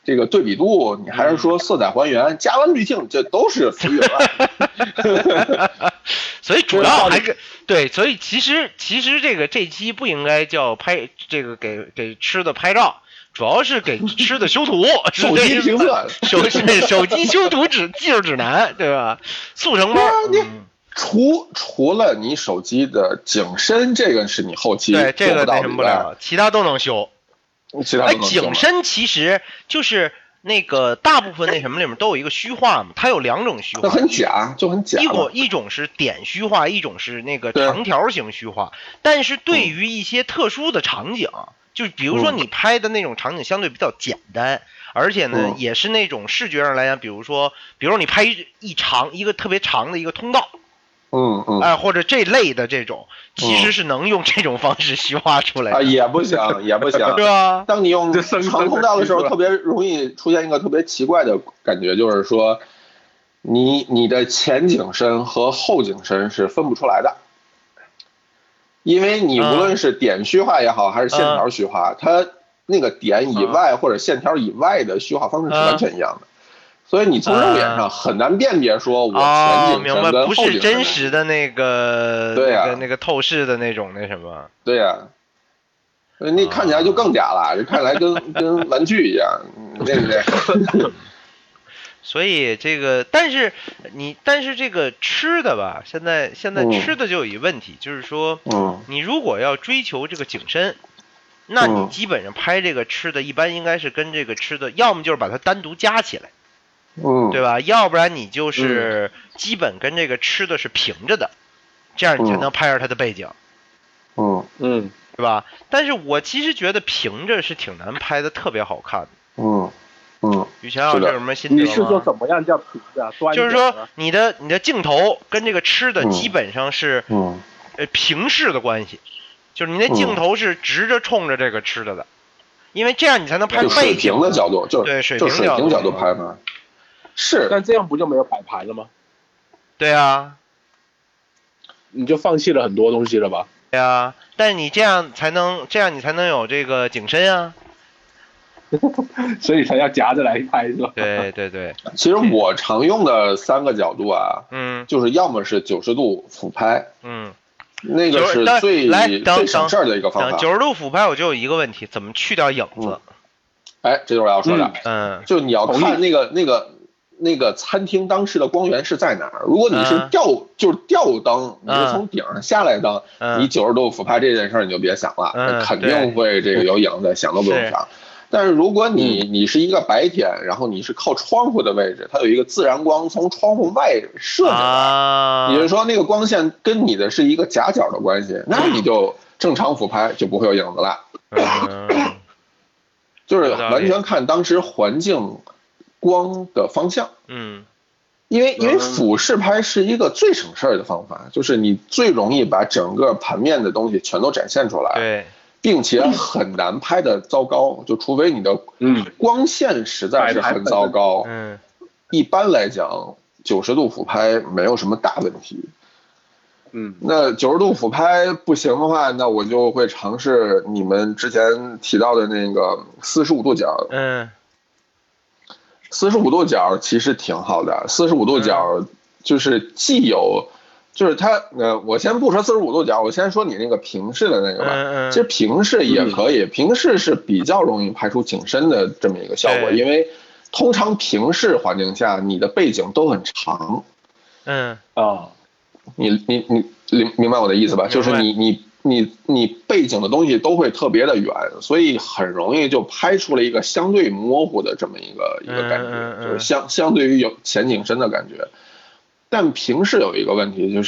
Speaker 1: 这个对比度，你还是说色彩还原、加温滤镜，这都是浮云了。
Speaker 3: 所以主要还是对，所以其实其实这个这期不应该叫拍这个给给吃的拍照。主要是给吃的修图，
Speaker 1: 手机评测，
Speaker 3: 手手机修图指技术指南，对吧？速成包。
Speaker 1: 嗯、除除了你手机的景深，这个是你后期
Speaker 3: 对这个
Speaker 1: 那
Speaker 3: 什么不了，其他都能修。
Speaker 1: 其他都能
Speaker 3: 修。哎，景深其实就是那个大部分那什么里面都有一个虚化嘛，它有两种虚化，
Speaker 1: 那很假，就很假。
Speaker 3: 一种一种是点虚化，一种是那个长条形虚化。但是对于一些特殊的场景。嗯就比如说你拍的那种场景相对比较简单，而且呢、嗯、也是那种视觉上来讲，比如说，比如说你拍一一长一个特别长的一个通道，
Speaker 1: 嗯嗯，
Speaker 3: 哎、呃、或者这类的这种，其实是能用这种方式虚化出来的、
Speaker 1: 嗯、啊，也不行，也不行，
Speaker 3: 是吧？
Speaker 1: 当你用长通道的时候，特别容易出现一个特别奇怪的感觉，就是说，你你的前景深和后景深是分不出来的。因为你无论是点虚化也好，还是线条虚化，嗯、它那个点以外或者线条以外的虚化方式是完全一样的，嗯、所以你从肉眼上很难辨别说我前景深跟后景深、哦、
Speaker 3: 不是真实的那个
Speaker 1: 对呀、啊、
Speaker 3: 那个那个透视的那种那什么，
Speaker 1: 对呀、啊，那看起来就更假了，就看起来跟跟玩具一样，对不对？
Speaker 3: 所以这个，但是你，但是这个吃的吧，现在现在吃的就有一个问题，嗯、就是说，
Speaker 1: 嗯，
Speaker 3: 你如果要追求这个景深，那你基本上拍这个吃的，一般应该是跟这个吃的，要么就是把它单独加起来，
Speaker 1: 嗯，
Speaker 3: 对吧？要不然你就是基本跟这个吃的是平着的，这样你才能拍着它的背景，
Speaker 1: 嗯
Speaker 2: 嗯，
Speaker 3: 对吧？但是我其实觉得平着是挺难拍的，特别好看的，
Speaker 1: 嗯。嗯，
Speaker 3: 宇强老师有什么心得吗？
Speaker 2: 你是说怎么样叫平的？
Speaker 3: 就是说你的你的镜头跟这个吃的基本上是
Speaker 1: 嗯
Speaker 3: 呃平视的关系，就是你那镜头是直着冲着这个吃的的，因为这样你才能拍背景
Speaker 1: 水平的角度，就
Speaker 3: 对水
Speaker 1: 平
Speaker 3: 角度
Speaker 1: 角度拍嘛。是，
Speaker 2: 但这样不就没有摆盘了吗？
Speaker 3: 对啊，
Speaker 2: 你就放弃了很多东西了吧？
Speaker 3: 对啊，但是你这样才能这样你才能有这个景深啊。
Speaker 2: 所以才要夹着来拍是吧？
Speaker 3: 对对对，
Speaker 1: 其实我常用的三个角度啊，
Speaker 3: 嗯，
Speaker 1: 就是要么是九十度俯拍，
Speaker 3: 嗯，
Speaker 1: 那个是最最省事儿的一个方法。
Speaker 3: 九十度俯拍我就有一个问题，怎么去掉影子？
Speaker 1: 嗯、哎，这就是我要说的，
Speaker 3: 嗯，
Speaker 1: 就你要看那个那个那个餐厅当时的光源是在哪儿。如果你是吊、嗯、就是吊灯，你是从顶上下来灯，
Speaker 3: 嗯、
Speaker 1: 你九十度俯拍这件事儿你就别想了，
Speaker 3: 嗯、
Speaker 1: 肯定会这个有影子，想都不用想。但是如果你你是一个白天，然后你是靠窗户的位置，它有一个自然光从窗户外射进来，
Speaker 3: 啊、
Speaker 1: 也就是说那个光线跟你的是一个夹角的关系，那你就正常俯拍就不会有影子了。
Speaker 3: 嗯、
Speaker 1: 就是完全看当时环境光的方向。
Speaker 3: 嗯，
Speaker 1: 因为因为俯视拍是一个最省事儿的方法，就是你最容易把整个盘面的东西全都展现出来。
Speaker 3: 对。
Speaker 1: 并且很难拍的糟糕，就除非你的光线实在是很糟糕，
Speaker 3: 嗯，
Speaker 1: 一般来讲九十度俯拍没有什么大问题，
Speaker 2: 嗯，
Speaker 1: 那九十度俯拍不行的话，那我就会尝试你们之前提到的那个四十五度角，
Speaker 3: 嗯，
Speaker 1: 四十五度角其实挺好的，四十五度角就是既有。就是它，呃，我先不说四十五度角，我先说你那个平视的那个吧。
Speaker 3: 嗯嗯、
Speaker 1: 其实平视也可以，嗯、平视是比较容易拍出景深的这么一个效果，因为通常平视环境下，你的背景都很长。
Speaker 3: 嗯
Speaker 2: 啊，
Speaker 1: 你你你明明白我的意思吧？就是你你你你背景的东西都会特别的远，所以很容易就拍出了一个相对模糊的这么一个一个感觉，
Speaker 3: 嗯嗯、
Speaker 1: 就是相相对于有前景深的感觉。但平视有一个问题，就是，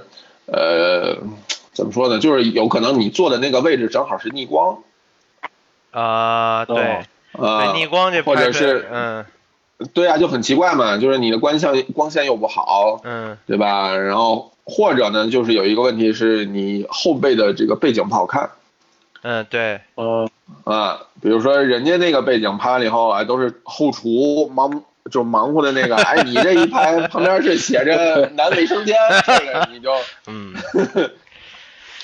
Speaker 1: 呃，怎么说呢？就是有可能你坐的那个位置正好是逆光，
Speaker 3: 啊、呃，对，
Speaker 1: 啊、呃，
Speaker 3: 逆光这
Speaker 1: 或者是，
Speaker 3: 嗯，
Speaker 1: 对啊，就很奇怪嘛，就是你的光线光线又不好，
Speaker 3: 嗯，
Speaker 1: 对吧？然后或者呢，就是有一个问题是你后背的这个背景不好看，
Speaker 3: 嗯，对，
Speaker 2: 呃，
Speaker 1: 啊，比如说人家那个背景拍完了以后，哎，都是后厨忙。就忙活的那个，哎，你这一拍旁边是写着男卫生间，这个你就，
Speaker 3: 嗯，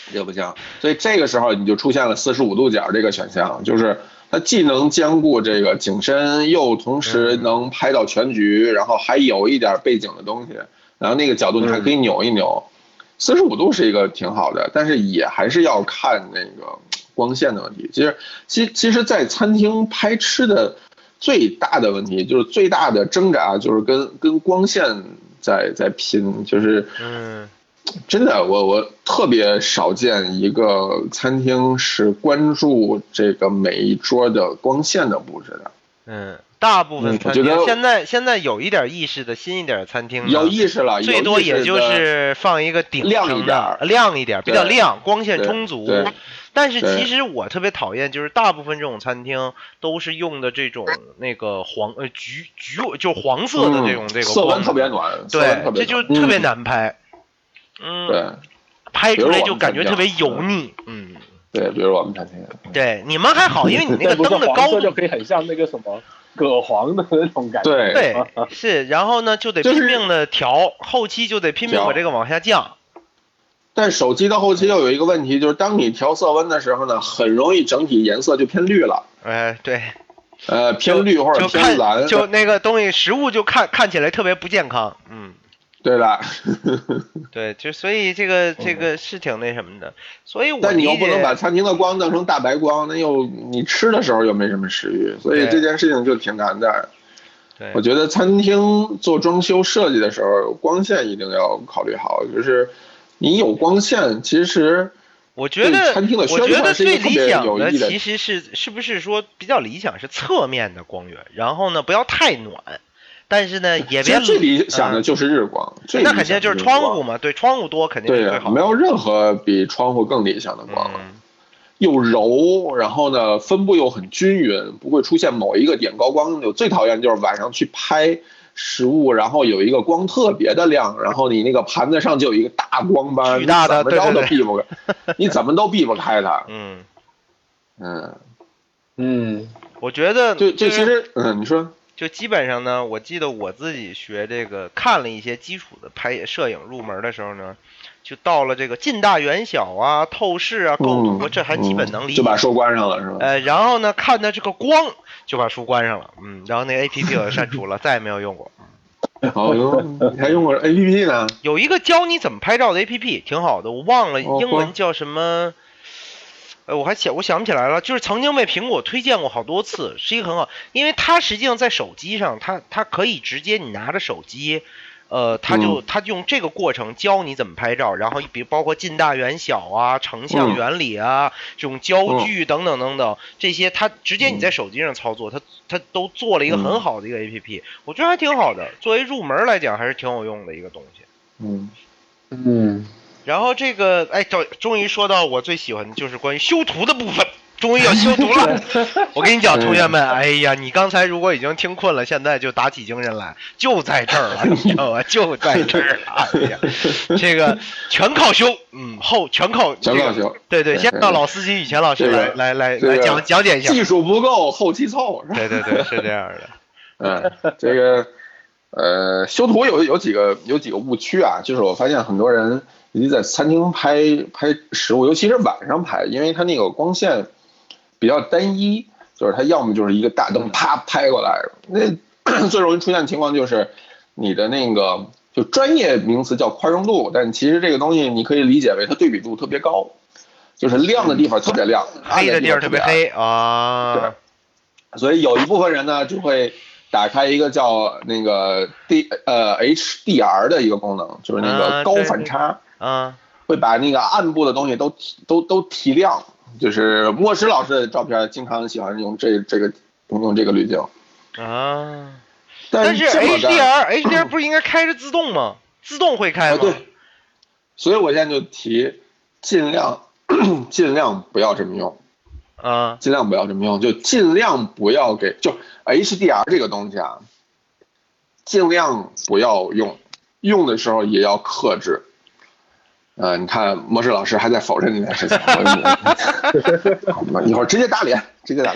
Speaker 1: 也不行。所以这个时候你就出现了四十五度角这个选项，就是它既能兼顾这个景深，又同时能拍到全局，然后还有一点背景的东西，然后那个角度你还可以扭一扭。四十五度是一个挺好的，但是也还是要看那个光线的问题。其实，其其实，在餐厅拍吃的最大的问题，就是最大的挣扎，就是跟跟光线在在拼。就是，
Speaker 3: 嗯，
Speaker 1: 真的，我我特别少见一个餐厅是关注这个每一桌的光线的布置的。
Speaker 3: 嗯。大部分餐厅、嗯、现在现在有一点意识的新一点的餐厅
Speaker 1: 有意识了，
Speaker 3: 最多也就是放一个顶
Speaker 1: 亮一点，
Speaker 3: 亮一点，比较亮，光线充足。但是其实我特别讨厌，就是大部分这种餐厅都是用的这种那个黄呃橘橘就黄色的这种这个光、嗯、
Speaker 1: 色温特别暖，
Speaker 3: 对，这就特别难拍。嗯，
Speaker 1: 对，
Speaker 3: 拍出来就感觉特别油腻。嗯，
Speaker 1: 对，比如我们餐厅。
Speaker 3: 对，你们还好，因为你那个灯的高度
Speaker 2: 就可以很像那个什么。葛黄的那种感觉，
Speaker 1: 对
Speaker 3: 对是，然后呢就得拼命的调，就是、后期就得拼命把这个往下降。
Speaker 1: 但手机的后期又有一个问题，就是当你调色温的时候呢，很容易整体颜色就偏绿了。
Speaker 3: 哎，对，
Speaker 1: 呃，偏绿或者偏蓝，
Speaker 3: 就那个东西食物就看看起来特别不健康。嗯。
Speaker 1: 对的，
Speaker 3: 对，就所以这个这个是挺那什么的，所以我
Speaker 1: 但你又不能把餐厅的光弄成大白光，那又你吃的时候又没什么食欲，所以这件事情就挺难的。
Speaker 3: 对，
Speaker 1: 我觉得餐厅做装修设计的时候，光线一定要考虑好，就是你有光线，其实
Speaker 3: 我觉得
Speaker 1: 餐厅的
Speaker 3: 我觉得最理想
Speaker 1: 的
Speaker 3: 其实是是不是说比较理想是侧面的光源，然后呢不要太暖。但是呢，也别
Speaker 1: 最理想的就是日光，
Speaker 3: 嗯、那肯定就是窗户嘛，对，窗户多肯定是最好。
Speaker 1: 对，没有任何比窗户更理想的光，
Speaker 3: 嗯、
Speaker 1: 又柔，然后呢分布又很均匀，不会出现某一个点高光。有最讨厌就是晚上去拍食物，然后有一个光特别的亮，然后你那个盘子上就有一个大光斑，
Speaker 3: 巨大的，
Speaker 1: 怎么着都避不开，
Speaker 3: 对对对
Speaker 1: 你怎么都避不开它。
Speaker 3: 嗯
Speaker 1: 嗯
Speaker 2: 嗯，
Speaker 3: 我觉得
Speaker 1: 就就其实嗯，你说。
Speaker 3: 就基本上呢，我记得我自己学这个看了一些基础的拍摄影入门的时候呢，就到了这个近大远小啊、透视啊、构图、啊，这还基本能理解、
Speaker 1: 嗯嗯。就把书关上了是吧？
Speaker 3: 呃，然后呢，看的这个光就把书关上了，嗯，然后那个 A P P 我删除了，再也没有用过。
Speaker 1: 好用，你还用过 A P P 呢？
Speaker 3: 有一个教你怎么拍照的 A P P， 挺好的，我忘了英文叫什么。呃，我还想我想不起来了，就是曾经被苹果推荐过好多次，是一个很好，因为它实际上在手机上，它它可以直接你拿着手机，呃，它就它用这个过程教你怎么拍照，然后比如包括近大远小啊、成像原理啊、这种焦距等等等等这些，它直接你在手机上操作，它它都做了一个很好的一个 A P P， 我觉得还挺好的，作为入门来讲还是挺有用的一个东西。
Speaker 1: 嗯嗯。
Speaker 3: 然后这个，哎，终终于说到我最喜欢的就是关于修图的部分，终于要修图了。我跟你讲，同学们，哎呀，你刚才如果已经听困了，现在就打起精神来，就在这儿了，你知道吗？就在这儿了。哎呀，这个全靠修，嗯，后全靠、这个、
Speaker 1: 全靠修。
Speaker 3: 对对，先让老司机雨前老师来、这个、来来来讲讲解一下。
Speaker 1: 技术不够，后期凑。
Speaker 3: 对对对，是这样的。
Speaker 1: 嗯，这个呃，修图有有几个有几个误区啊，就是我发现很多人。尤其在餐厅拍拍食物，尤其是晚上拍，因为它那个光线比较单一，就是它要么就是一个大灯啪拍过来，那最容易出现的情况就是你的那个就专业名词叫宽容度，但其实这个东西你可以理解为它对比度特别高，就是亮的地方特别亮，
Speaker 3: 黑的地方特别黑啊。
Speaker 1: 对，所以有一部分人呢就会打开一个叫那个 D 呃 H D R 的一个功能，就是那个高反差。
Speaker 3: 嗯，
Speaker 1: 会把那个暗部的东西都都都提亮，就是莫石老师的照片经常喜欢用这这个用这个滤镜
Speaker 3: 啊。
Speaker 1: 但
Speaker 3: 是 H D R H D R 不是应该开着自动吗？自动会开吗？
Speaker 1: 对，所以我现在就提尽量尽量不要这么用
Speaker 3: 啊，
Speaker 1: 尽量不要这么用，就尽量不要给就 H D R 这个东西啊，尽量不要用，用的时候也要克制。呃，你看莫世老师还在否认这件事情，一会儿直接打脸，直接打脸。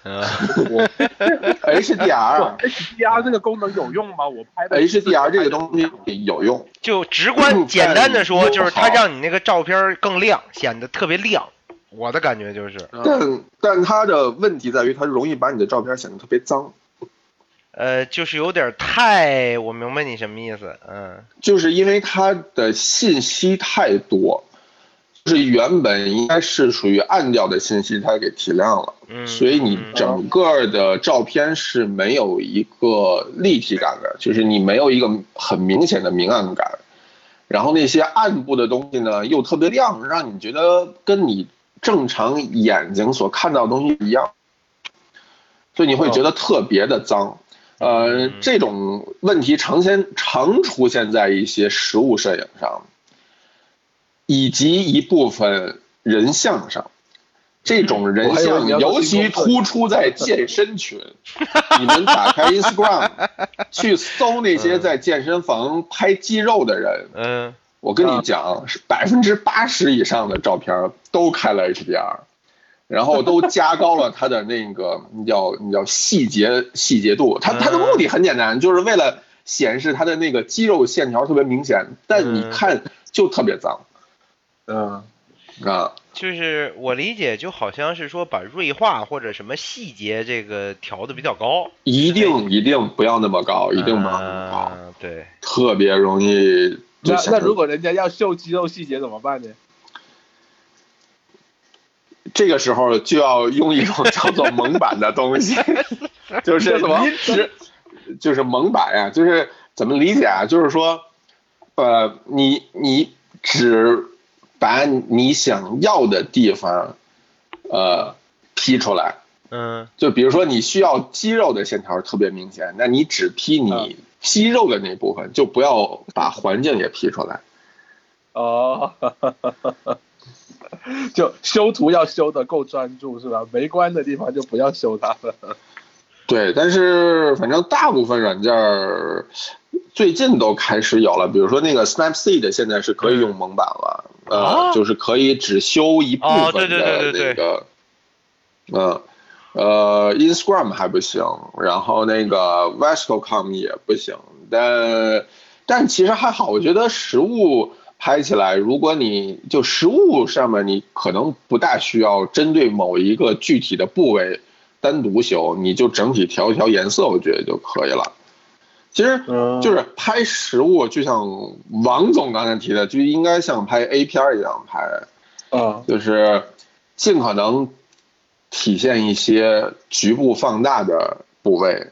Speaker 3: 嗯，
Speaker 2: 我
Speaker 1: H D R
Speaker 2: H D R 这个功能有用吗？我拍的
Speaker 1: H D R 这个东西有用，
Speaker 3: 就直观简单的说，就是它让你那个照片更亮，显得特别亮。我的感觉就是，
Speaker 1: 但但它的问题在于，它容易把你的照片显得特别脏。
Speaker 3: 呃，就是有点太，我明白你什么意思，嗯，
Speaker 1: 就是因为它的信息太多，就是原本应该是属于暗调的信息，它给提亮了，
Speaker 3: 嗯，
Speaker 1: 所以你整个的照片是没有一个立体感的，就是你没有一个很明显的明暗感，然后那些暗部的东西呢又特别亮，让你觉得跟你正常眼睛所看到的东西一样，所以你会觉得特别的脏。呃，这种问题常现常出现在一些实物摄影上，以及一部分人像上。这种人像尤其突出在健身群，你们打开 Instagram 去搜那些在健身房拍肌肉的人，
Speaker 3: 嗯，
Speaker 1: 我跟你讲，是百分之八十以上的照片都开了 H D R。然后都加高了它的那个叫叫细节细节度，它它的目的很简单，就是为了显示它的那个肌肉线条特别明显，但你看就特别脏。
Speaker 2: 嗯
Speaker 1: 啊，
Speaker 3: 就是我理解，就好像是说把锐化或者什么细节这个调的比较高，
Speaker 1: 一定一定不要那么高，一定不要那么高，
Speaker 3: 啊、对，
Speaker 1: 特别容易。
Speaker 2: 那那如果人家要秀肌肉细节怎么办呢？
Speaker 1: 这个时候就要用一种叫做蒙版的东西，就是你只就是蒙版呀、啊，就是怎么理解啊？就是说，呃，你你只把你想要的地方，呃，P 出来，
Speaker 3: 嗯，
Speaker 1: 就比如说你需要肌肉的线条特别明显，那你只 P 你肌肉的那部分，就不要把环境也 P 出来。
Speaker 2: 哦。就修图要修的够专注是吧？没关的地方就不要修它了。
Speaker 1: 对，但是反正大部分软件最近都开始有了，比如说那个 Snapseed 现在是可以用蒙版了，嗯、呃、
Speaker 3: 啊，
Speaker 1: 就是可以只修一部分的那个，嗯呃 Instagram 还不行，然后那个 Vescocom 也不行，但但其实还好，我觉得实物拍起来，如果你就实物上面你可能不大需要针对某一个具体的部位单独修，你就整体调一调颜色，我觉得就可以了。其实就是拍实物，就像王总刚才提的，就应该像拍 A 片一样拍，
Speaker 2: 啊，
Speaker 1: 就是尽可能体现一些局部放大的部位，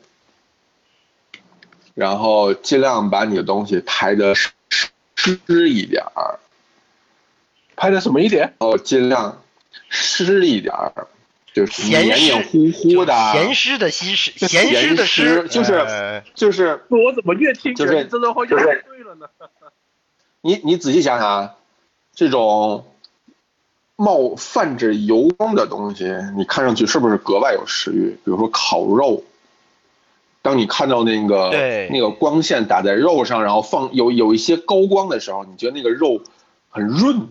Speaker 1: 然后尽量把你的东西拍的湿一点儿，
Speaker 2: 拍的什么一点？
Speaker 1: 哦，尽量湿一点儿，就是黏黏糊糊的，
Speaker 3: 咸湿的湿，咸湿的湿，
Speaker 1: 就是、
Speaker 3: 呃、
Speaker 1: 就是。
Speaker 2: 我怎么越听觉得这段话越不对了呢？
Speaker 1: 你你仔细想想，这种冒泛着油光的东西，你看上去是不是格外有食欲？比如说烤肉。当你看到那个那个光线打在肉上，然后放有有一些高光的时候，你觉得那个肉很润。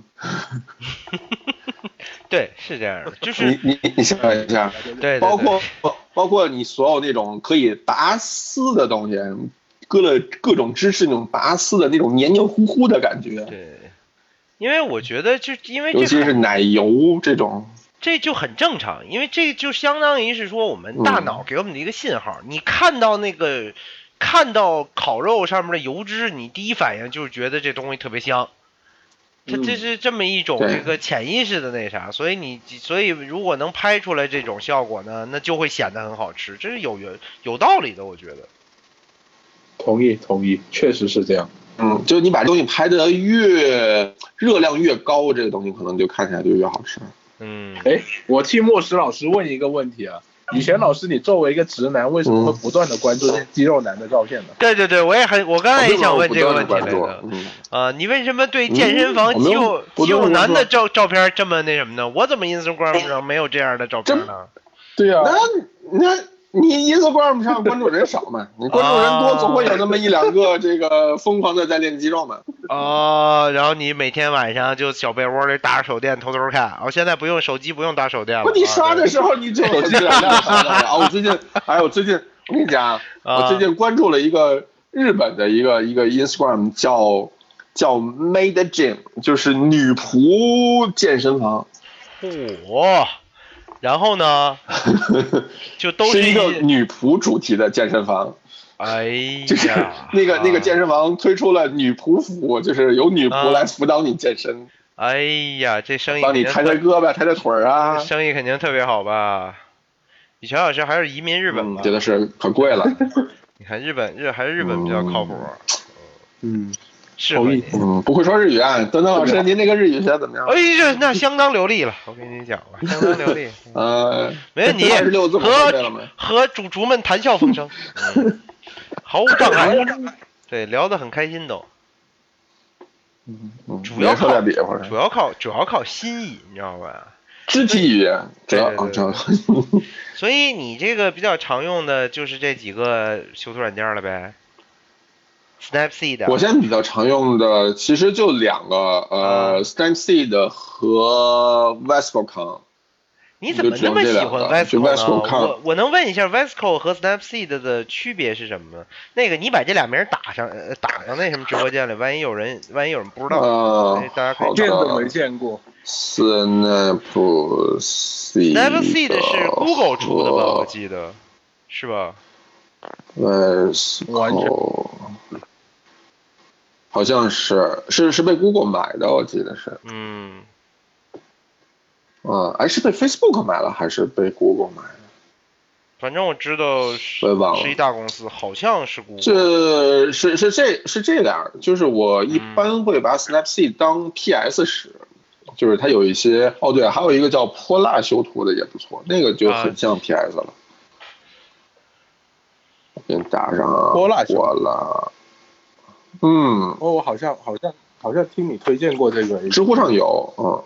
Speaker 3: 对，是这样的，就是
Speaker 1: 你你你想一下，
Speaker 3: 对，
Speaker 1: 包括包括你所有那种可以拔丝的东西，搁了各种芝士那种拔丝的那种黏黏糊糊的感觉。
Speaker 3: 对，因为我觉得就因为
Speaker 1: 尤其是奶油这种。
Speaker 3: 这就很正常，因为这就相当于是说我们大脑给我们的一个信号，嗯、你看到那个看到烤肉上面的油脂，你第一反应就是觉得这东西特别香，它这是这么一种这个潜意识的那啥，所以你所以如果能拍出来这种效果呢，那就会显得很好吃，这是有有道理的，我觉得。
Speaker 2: 同意同意，确实是这样。
Speaker 1: 嗯，就你把东西拍得越热量越高，这个东西可能就看起来就越好吃。
Speaker 3: 嗯，
Speaker 2: 哎，我替莫石老师问一个问题啊，以前老师你作为一个直男，为什么会不断的关注这些肌肉男的照片呢？
Speaker 3: 对对对，我也很，我刚才也想问这个问题来着。嗯，啊，你为什么对健身房肌肉、嗯、肌肉男的照照片这么那什么呢？我怎么 Instagram 上没有这样的照片呢？
Speaker 2: 对啊，
Speaker 1: 那那你 Instagram 上关注人少嘛？你关注人多，总会有那么一两个这个疯狂的在练肌肉嘛。
Speaker 3: 哦，然后你每天晚上就小被窝里打着手电偷偷看。我、哦、现在不用手机，不用打手电了。
Speaker 1: 不，你刷的时候你就手机亮亮啊！我最近，哎，我最近我跟你讲，我最近关注了一个日本的一个一个 Instagram 叫叫 Maid Gym， 就是女仆健身房。
Speaker 3: 嚯！然后呢，就都
Speaker 1: 是一个女仆主题的健身房。
Speaker 3: 哎呀，
Speaker 1: 就是那个那个健身房推出了女仆服务，就是由女仆来辅导你健身。
Speaker 3: 啊、哎呀，这生意
Speaker 1: 帮你抬抬胳膊、抬抬腿啊，
Speaker 3: 生意肯定特别好吧？以前老师还是移民日本吧？
Speaker 1: 嗯、觉得是可贵了。
Speaker 3: 你看日本日还是日本比较靠谱。
Speaker 2: 嗯。
Speaker 3: 适合你，
Speaker 1: 嗯，不会说日语啊，等等老师，您那个日语学怎么样？
Speaker 3: 哎呀，那相当流利了，我跟你讲了，相当流利。
Speaker 1: 呃，
Speaker 3: 没问题，和和主厨们谈笑风生，嗯、毫无障碍。对，聊得很开心都。
Speaker 1: 嗯，
Speaker 3: 主要靠
Speaker 1: 比划，
Speaker 3: 主要靠主要靠心意，你知道吧？
Speaker 1: 肢体语言，主要主要。
Speaker 3: 所以你这个比较常用的就是这几个修图软件了呗。Snapseed，
Speaker 1: 我现在比较常用的其实就两个，呃、嗯、，Snapseed 和 VSCO。
Speaker 3: 你怎么那么喜欢 VSCO 呢？我我能问一下 VSCO 和 Snapseed 的区别是什么吗？那个你把这俩名打上，呃，打上那什么直播间里，万一有人，万一有人不知道，
Speaker 1: 呃，
Speaker 3: 大家可以
Speaker 2: 见都没见过。
Speaker 1: Snapseed
Speaker 3: Snapseed 是 Google 出的吧？我记得，是吧
Speaker 1: ？VSCO。好像是是是被 Google 买的，我记得是。
Speaker 3: 嗯。
Speaker 1: 啊，哎，是被 Facebook 买了还是被 Google 买的？
Speaker 3: 反正我知道是是一大公司，好像是 Google。
Speaker 1: 这是是这是这样，就是我一般会把 Snapseed 当 P S 使，嗯、就是它有一些哦对，还有一个叫泼辣修图的也不错，那个就很像 P S 了。我给你打上啊，
Speaker 2: 泼辣
Speaker 1: 泼辣。嗯，
Speaker 2: 哦，我好像好像好像听你推荐过这个，
Speaker 1: 知乎上有，嗯，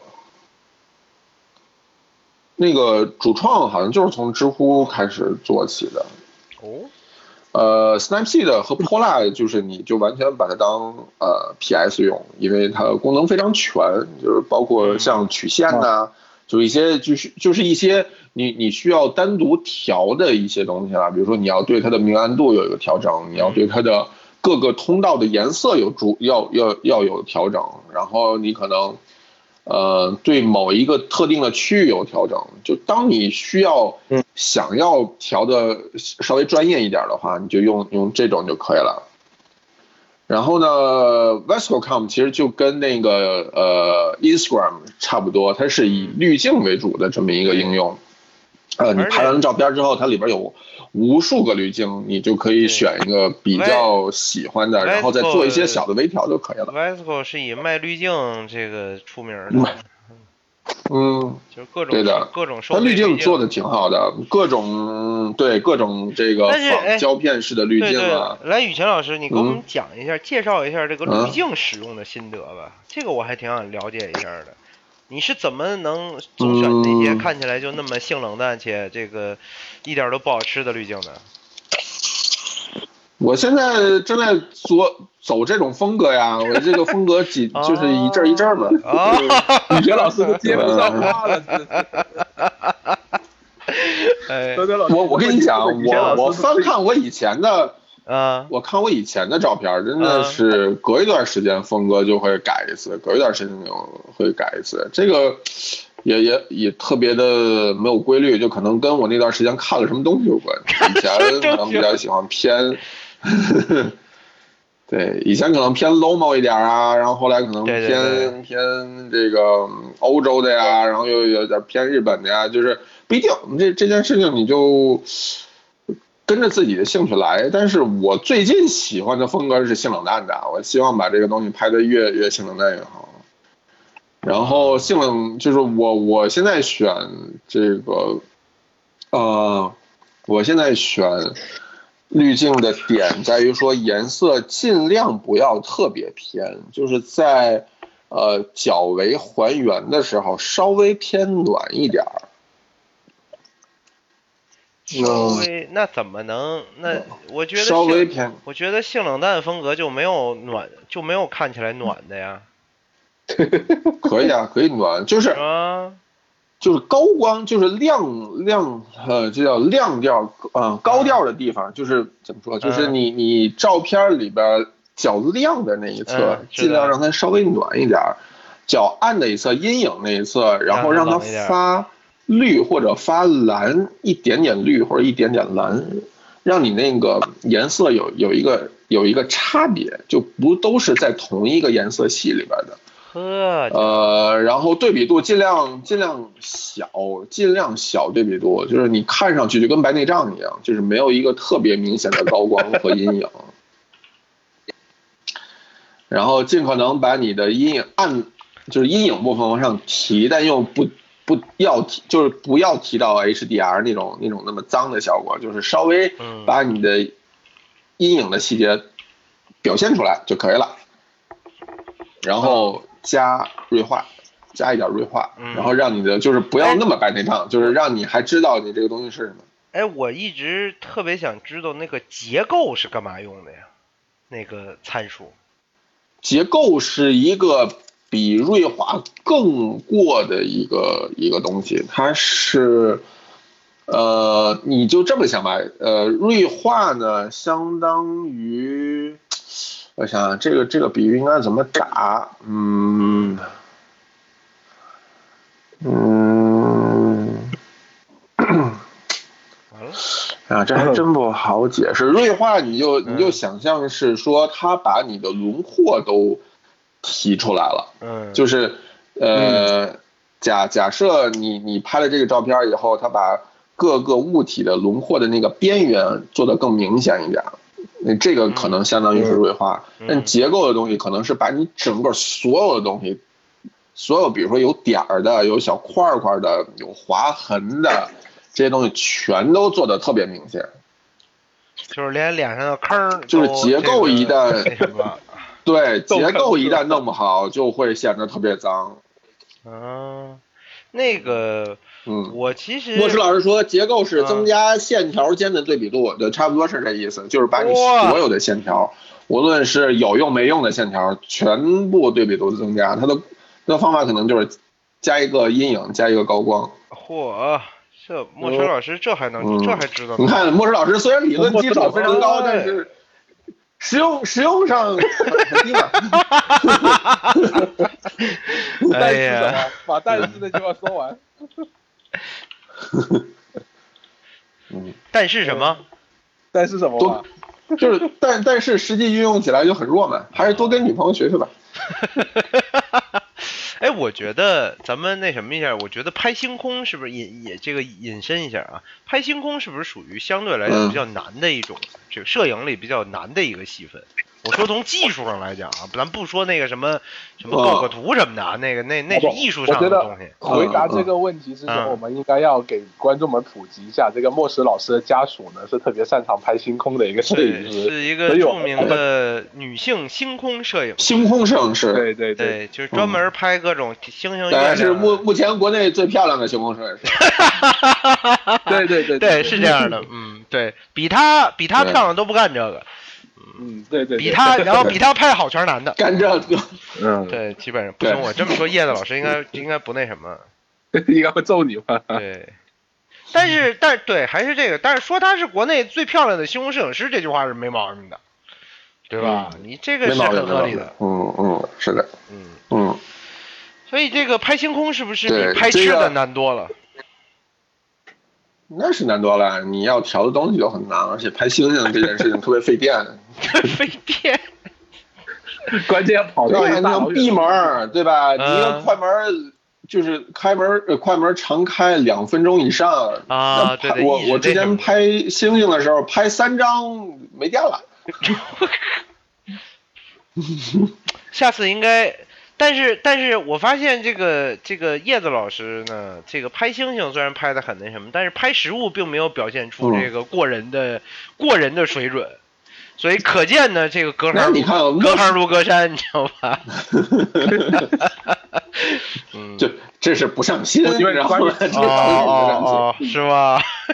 Speaker 1: 那个主创好像就是从知乎开始做起的。
Speaker 3: 哦，
Speaker 1: 呃 ，Snapseed 和泼辣就是你就完全把它当呃 P S 用，因为它功能非常全，就是包括像曲线呐、啊，嗯、就一些就是就是一些你你需要单独调的一些东西啊，比如说你要对它的明暗度有一个调整，你要对它的各个通道的颜色有主要要要有调整，然后你可能呃对某一个特定的区域有调整。就当你需要想要调的稍微专业一点的话，你就用用这种就可以了。然后呢 ，VSCO point com 其实就跟那个呃 Instagram 差不多，它是以滤镜为主的这么一个应用。呃，你拍完了照片之后，它里边有无数个滤镜，你就可以选一个比较喜欢的，然后再做一些小的微调就可以了。
Speaker 3: VSCO 是以卖滤镜这个出名的。
Speaker 1: 嗯，
Speaker 3: 就是各种
Speaker 1: 对的，
Speaker 3: 各种
Speaker 1: 它滤镜做的挺好的，各种对各种这个仿胶片式的滤镜啊。
Speaker 3: 对对来，雨晴老师，你给我们讲一下，嗯、介绍一下这个滤镜使用的心得吧。嗯、这个我还挺想了解一下的。你是怎么能总选那些看起来就那么性冷淡且这个一点都不好吃的滤镜呢？
Speaker 1: 我现在正在做走这种风格呀，我这个风格几就是一阵一阵的。
Speaker 2: 啊，雨杰老师都接不上话了。
Speaker 3: 哎，
Speaker 1: 我我跟你讲，我我翻看我以前的。
Speaker 3: 啊，
Speaker 1: 我看我以前的照片，真的是隔一段时间风格就会改一次，隔一段时间就会改一次。这个也也也特别的没有规律，就可能跟我那段时间看了什么东西有关。以前可能比较喜欢偏，对，以前可能偏 lomo 一点啊，然后后来可能偏
Speaker 3: 对对对
Speaker 1: 偏这个欧洲的呀，然后又有点偏日本的呀，就是不一定。这这件事情你就跟着自己的兴趣来，但是我最近喜欢的风格是性冷淡的，我希望把这个东西拍得越越性冷淡越好。然后性冷就是我我现在选这个，呃，我现在选滤镜的点在于说颜色尽量不要特别偏，就是在呃较为还原的时候稍微偏暖一点儿。
Speaker 3: 稍微那怎么能？那我觉得
Speaker 1: 稍微偏，
Speaker 3: 我觉得性冷淡风格就没有暖，就没有看起来暖的呀。
Speaker 1: 可以啊，可以暖，就是
Speaker 3: 啊，
Speaker 1: 就是高光，就是亮亮呃，这叫亮调，嗯、呃，高调的地方，就是怎么说，就是你你照片里边较亮的那一侧，
Speaker 3: 嗯、
Speaker 1: 尽量让它稍微暖一点，较暗的一侧，阴影那一侧，然后让它发绿或者发蓝，一点点绿或者一点点蓝，让你那个颜色有有一个有一个差别，就不都是在同一个颜色系里边的。呃，然后对比度尽量尽量小，尽量小对比度，就是你看上去就跟白内障一样，就是没有一个特别明显的高光和阴影。然后尽可能把你的阴影暗，就是阴影部分往上提，但又不不要提，就是不要提到 H D R 那种那种那么脏的效果，就是稍微把你的阴影的细节表现出来就可以了。然后加锐化，加一点锐化，然后让你的就是不要那么白内障，就是让你还知道你这个东西是什么。
Speaker 3: 哎，我一直特别想知道那个结构是干嘛用的呀？那个参数。
Speaker 1: 结构是一个比锐化更过的一个一个东西，它是，呃，你就这么想吧，呃，锐化呢相当于。我想想这个这个比喻应该怎么打？嗯嗯，啊，这还真不好解释。锐化你就你就想象是说，它把你的轮廓都提出来了。嗯，就是呃，假假设你你拍了这个照片以后，它把各个物体的轮廓的那个边缘做得更明显一点。那这个可能相当于是锐化，嗯、但结构的东西可能是把你整个所有的东西，所有比如说有点儿的、有小块块的、有划痕的这些东西，全都做得特别明显。
Speaker 3: 就是连脸上的坑，
Speaker 1: 就是结构一旦，这个、对结构一旦弄不好，就会显得特别脏。
Speaker 3: 嗯，那个。
Speaker 1: 嗯，
Speaker 3: 我其实
Speaker 1: 莫石老师说结构是增加线条间的对比度，就差不多是这意思，就是把你所有的线条，无论是有用没用的线条，全部对比度增加。它的它的方法可能就是加一个阴影，加一个高光。
Speaker 3: 嚯，这莫石老师这还能、嗯、这还知道？
Speaker 1: 你看莫石老师虽然理论基础非常高，但是实用实用上很低嘛。
Speaker 2: 但是什么？把但是那句话说完。
Speaker 1: 嗯，
Speaker 3: 但是什么？
Speaker 2: 但是什么吧？
Speaker 1: 就是但但是实际运用起来就很弱嘛，还是多跟女朋友学学吧。
Speaker 3: 哎，我觉得咱们那什么一下，我觉得拍星空是不是引也这个引申一下啊？拍星空是不是属于相对来讲比较难的一种，嗯、这个摄影里比较难的一个戏份？我说从技术上来讲啊，咱不说那个什么什么构个图什么的，那个那那是艺术上的东西。
Speaker 2: 回答这个问题之前，我们应该要给观众们普及一下，这个莫石老师的家属呢是特别擅长拍星空的一个摄影师，
Speaker 3: 是一个著名的女性星空摄影，
Speaker 1: 星空摄影师。
Speaker 2: 对对
Speaker 3: 对，就是专门拍各种星星月亮。
Speaker 1: 但是目目前国内最漂亮的星空摄影师。
Speaker 2: 对对对
Speaker 3: 对，是这样的，嗯，对比他比他漂亮都不干这个。
Speaker 2: 嗯，对 对, 对，
Speaker 3: 比他，然后比他拍好全是男的，
Speaker 1: 干这个，
Speaker 2: 嗯，
Speaker 3: 对，基本上不行。我这么说，叶子老师应该应该不那什么，
Speaker 2: 应该会揍你吧？
Speaker 3: 对，但是但对，还是这个，但是说他是国内最漂亮的星空摄影师，这句话是没毛病的，对吧？嗯、你这个是很合理的，
Speaker 1: 嗯嗯，是的，
Speaker 3: 嗯
Speaker 1: 嗯。
Speaker 3: 所以这个拍星空是不是比拍吃的难多了？
Speaker 1: 那是难多了，你要调的东西就很难，而且拍星星这件事情特别费电。
Speaker 3: 费电，
Speaker 2: 关键要跑到一
Speaker 1: 个闭门，对吧？嗯、你一个快门就是开门，呃，快门常开两分钟以上
Speaker 3: 啊。对对，
Speaker 1: 我我之前拍星星的时候，拍三张没电了。
Speaker 3: 下次应该。但是，但是我发现这个这个叶子老师呢，这个拍星星虽然拍的很那什么，但是拍实物并没有表现出这个过人的、嗯、过人的水准，所以可见呢，这个隔行
Speaker 1: 你看
Speaker 3: 隔行如隔山，你知道吧？
Speaker 1: 嗯，就这是不上心，
Speaker 2: 因为
Speaker 1: 然后
Speaker 3: 哦哦哦，是吧？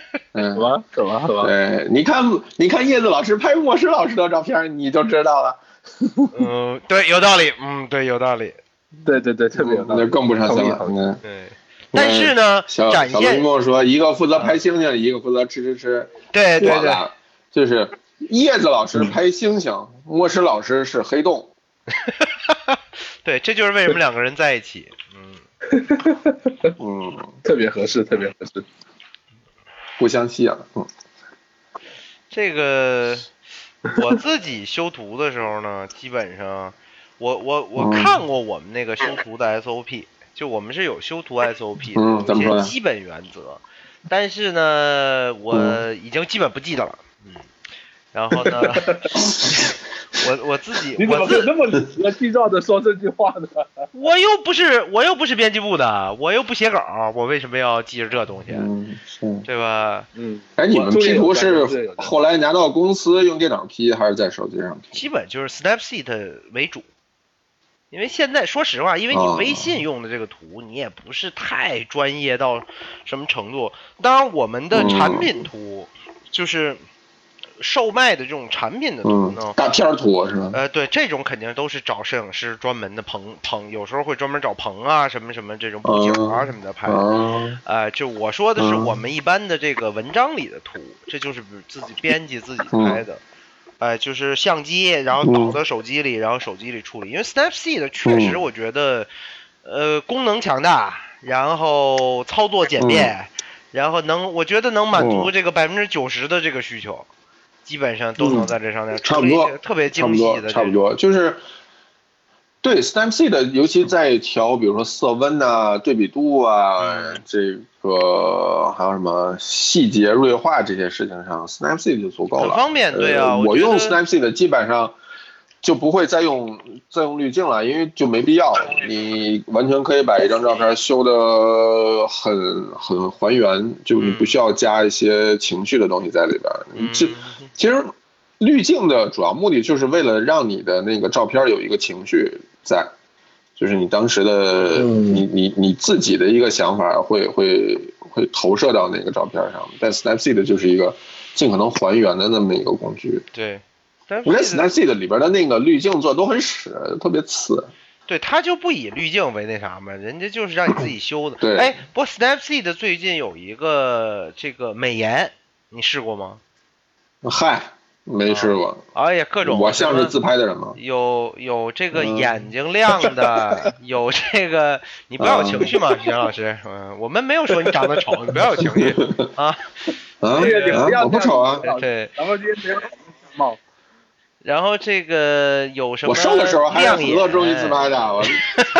Speaker 1: 嗯，
Speaker 2: 什么什么什么？
Speaker 1: 对，你看你看叶子老师拍莫师老师的照片，你就知道了。
Speaker 3: 嗯，对，有道理，嗯，对，有道理。
Speaker 2: 对对对，特别有道理。
Speaker 1: 那更不上心了。嗯，
Speaker 3: 对。但是呢，
Speaker 1: 小
Speaker 3: 展现
Speaker 1: 小跟我说，一个负责拍星星，一个负责吃吃吃。
Speaker 3: 对对对，
Speaker 1: 就是叶子老师拍星星，莫师老师是黑洞。
Speaker 3: 对，这就是为什么两个人在一起。嗯
Speaker 1: 嗯，
Speaker 2: 特别合适，特别合适，
Speaker 1: 互相吸引。嗯，
Speaker 3: 这个我自己修图的时候呢，基本上我我我看过我们那个修图的 S O P。就我们是有修图 S O P 的，
Speaker 1: 嗯、
Speaker 3: 有一些基本原则，但是呢，我已经基本不记得了，嗯，然后呢，我我自己，
Speaker 2: 你怎么可以那么理直气壮的说这句话呢？
Speaker 3: 我又不是我又不是编辑部的，我又不写稿，我为什么要记着这东西？
Speaker 1: 嗯，是，
Speaker 3: 对吧？
Speaker 2: 嗯，
Speaker 1: 哎，你们 P 图是后来拿到公司用电脑 P， 还是在手机上 P？
Speaker 3: 基本就是 Snapseed 为主。因为现在说实话，因为你微信用的这个图，你也不是太专业到什么程度。当然，我们的产品图，就是售卖的这种产品的图呢，
Speaker 1: 嗯、大片图是吧？
Speaker 3: 呃，对，这种肯定都是找摄影师专门的棚棚，有时候会专门找棚啊，什么什么这种布景啊什么的拍。
Speaker 1: 嗯、
Speaker 3: 呃，就我说的是我们一般的这个文章里的图，这就是自己编辑自己拍的。
Speaker 1: 嗯
Speaker 3: 呃，就是相机，然后导到手机里，嗯、然后手机里处理。因为 Snapseed 确实我觉得，嗯、呃，功能强大，然后操作简便，嗯、然后能，我觉得能满足这个百分之九十的这个需求，基本上都能在这上面
Speaker 1: 差不多，
Speaker 3: 特别精细的，
Speaker 1: 差不多，就是。对 Snapseed 尤其在调，比如说色温啊、对比度啊，嗯、这个还有什么细节锐化这些事情上 ，Snapseed 就足够了。
Speaker 3: 很方便，对啊。
Speaker 1: 呃、我用 Snapseed 基本上就不会再用再用滤镜了，因为就没必要。你完全可以把一张照片修得很很还原，就你不需要加一些情绪的东西在里边。嗯、就其实。滤镜的主要目的就是为了让你的那个照片有一个情绪在，就是你当时的、嗯、你你你自己的一个想法会会会投射到那个照片上，但 Snapseed 就是一个尽可能还原的那么一个工具。
Speaker 3: 对，
Speaker 1: 我觉得 Snapseed 里边的那个滤镜做都很屎，特别次。
Speaker 3: 对，他就不以滤镜为那啥嘛，人家就是让你自己修的。
Speaker 1: 对，
Speaker 3: 哎，不过 Snapseed 最近有一个这个美颜，你试过吗？
Speaker 1: 嗨。没试过，
Speaker 3: 哎呀，各种
Speaker 1: 我像是自拍的人吗？
Speaker 3: 有有这个眼睛亮的，嗯、有这个你不要有情绪嘛，袁、嗯、老师，嗯，我们没有说你长得丑，你不要有情绪啊。
Speaker 1: 啊，啊我不丑啊。
Speaker 3: 对。
Speaker 2: 然后今天没有帽。
Speaker 3: 然后这个有什么？
Speaker 1: 我瘦的时候还很热衷于自拍的，我。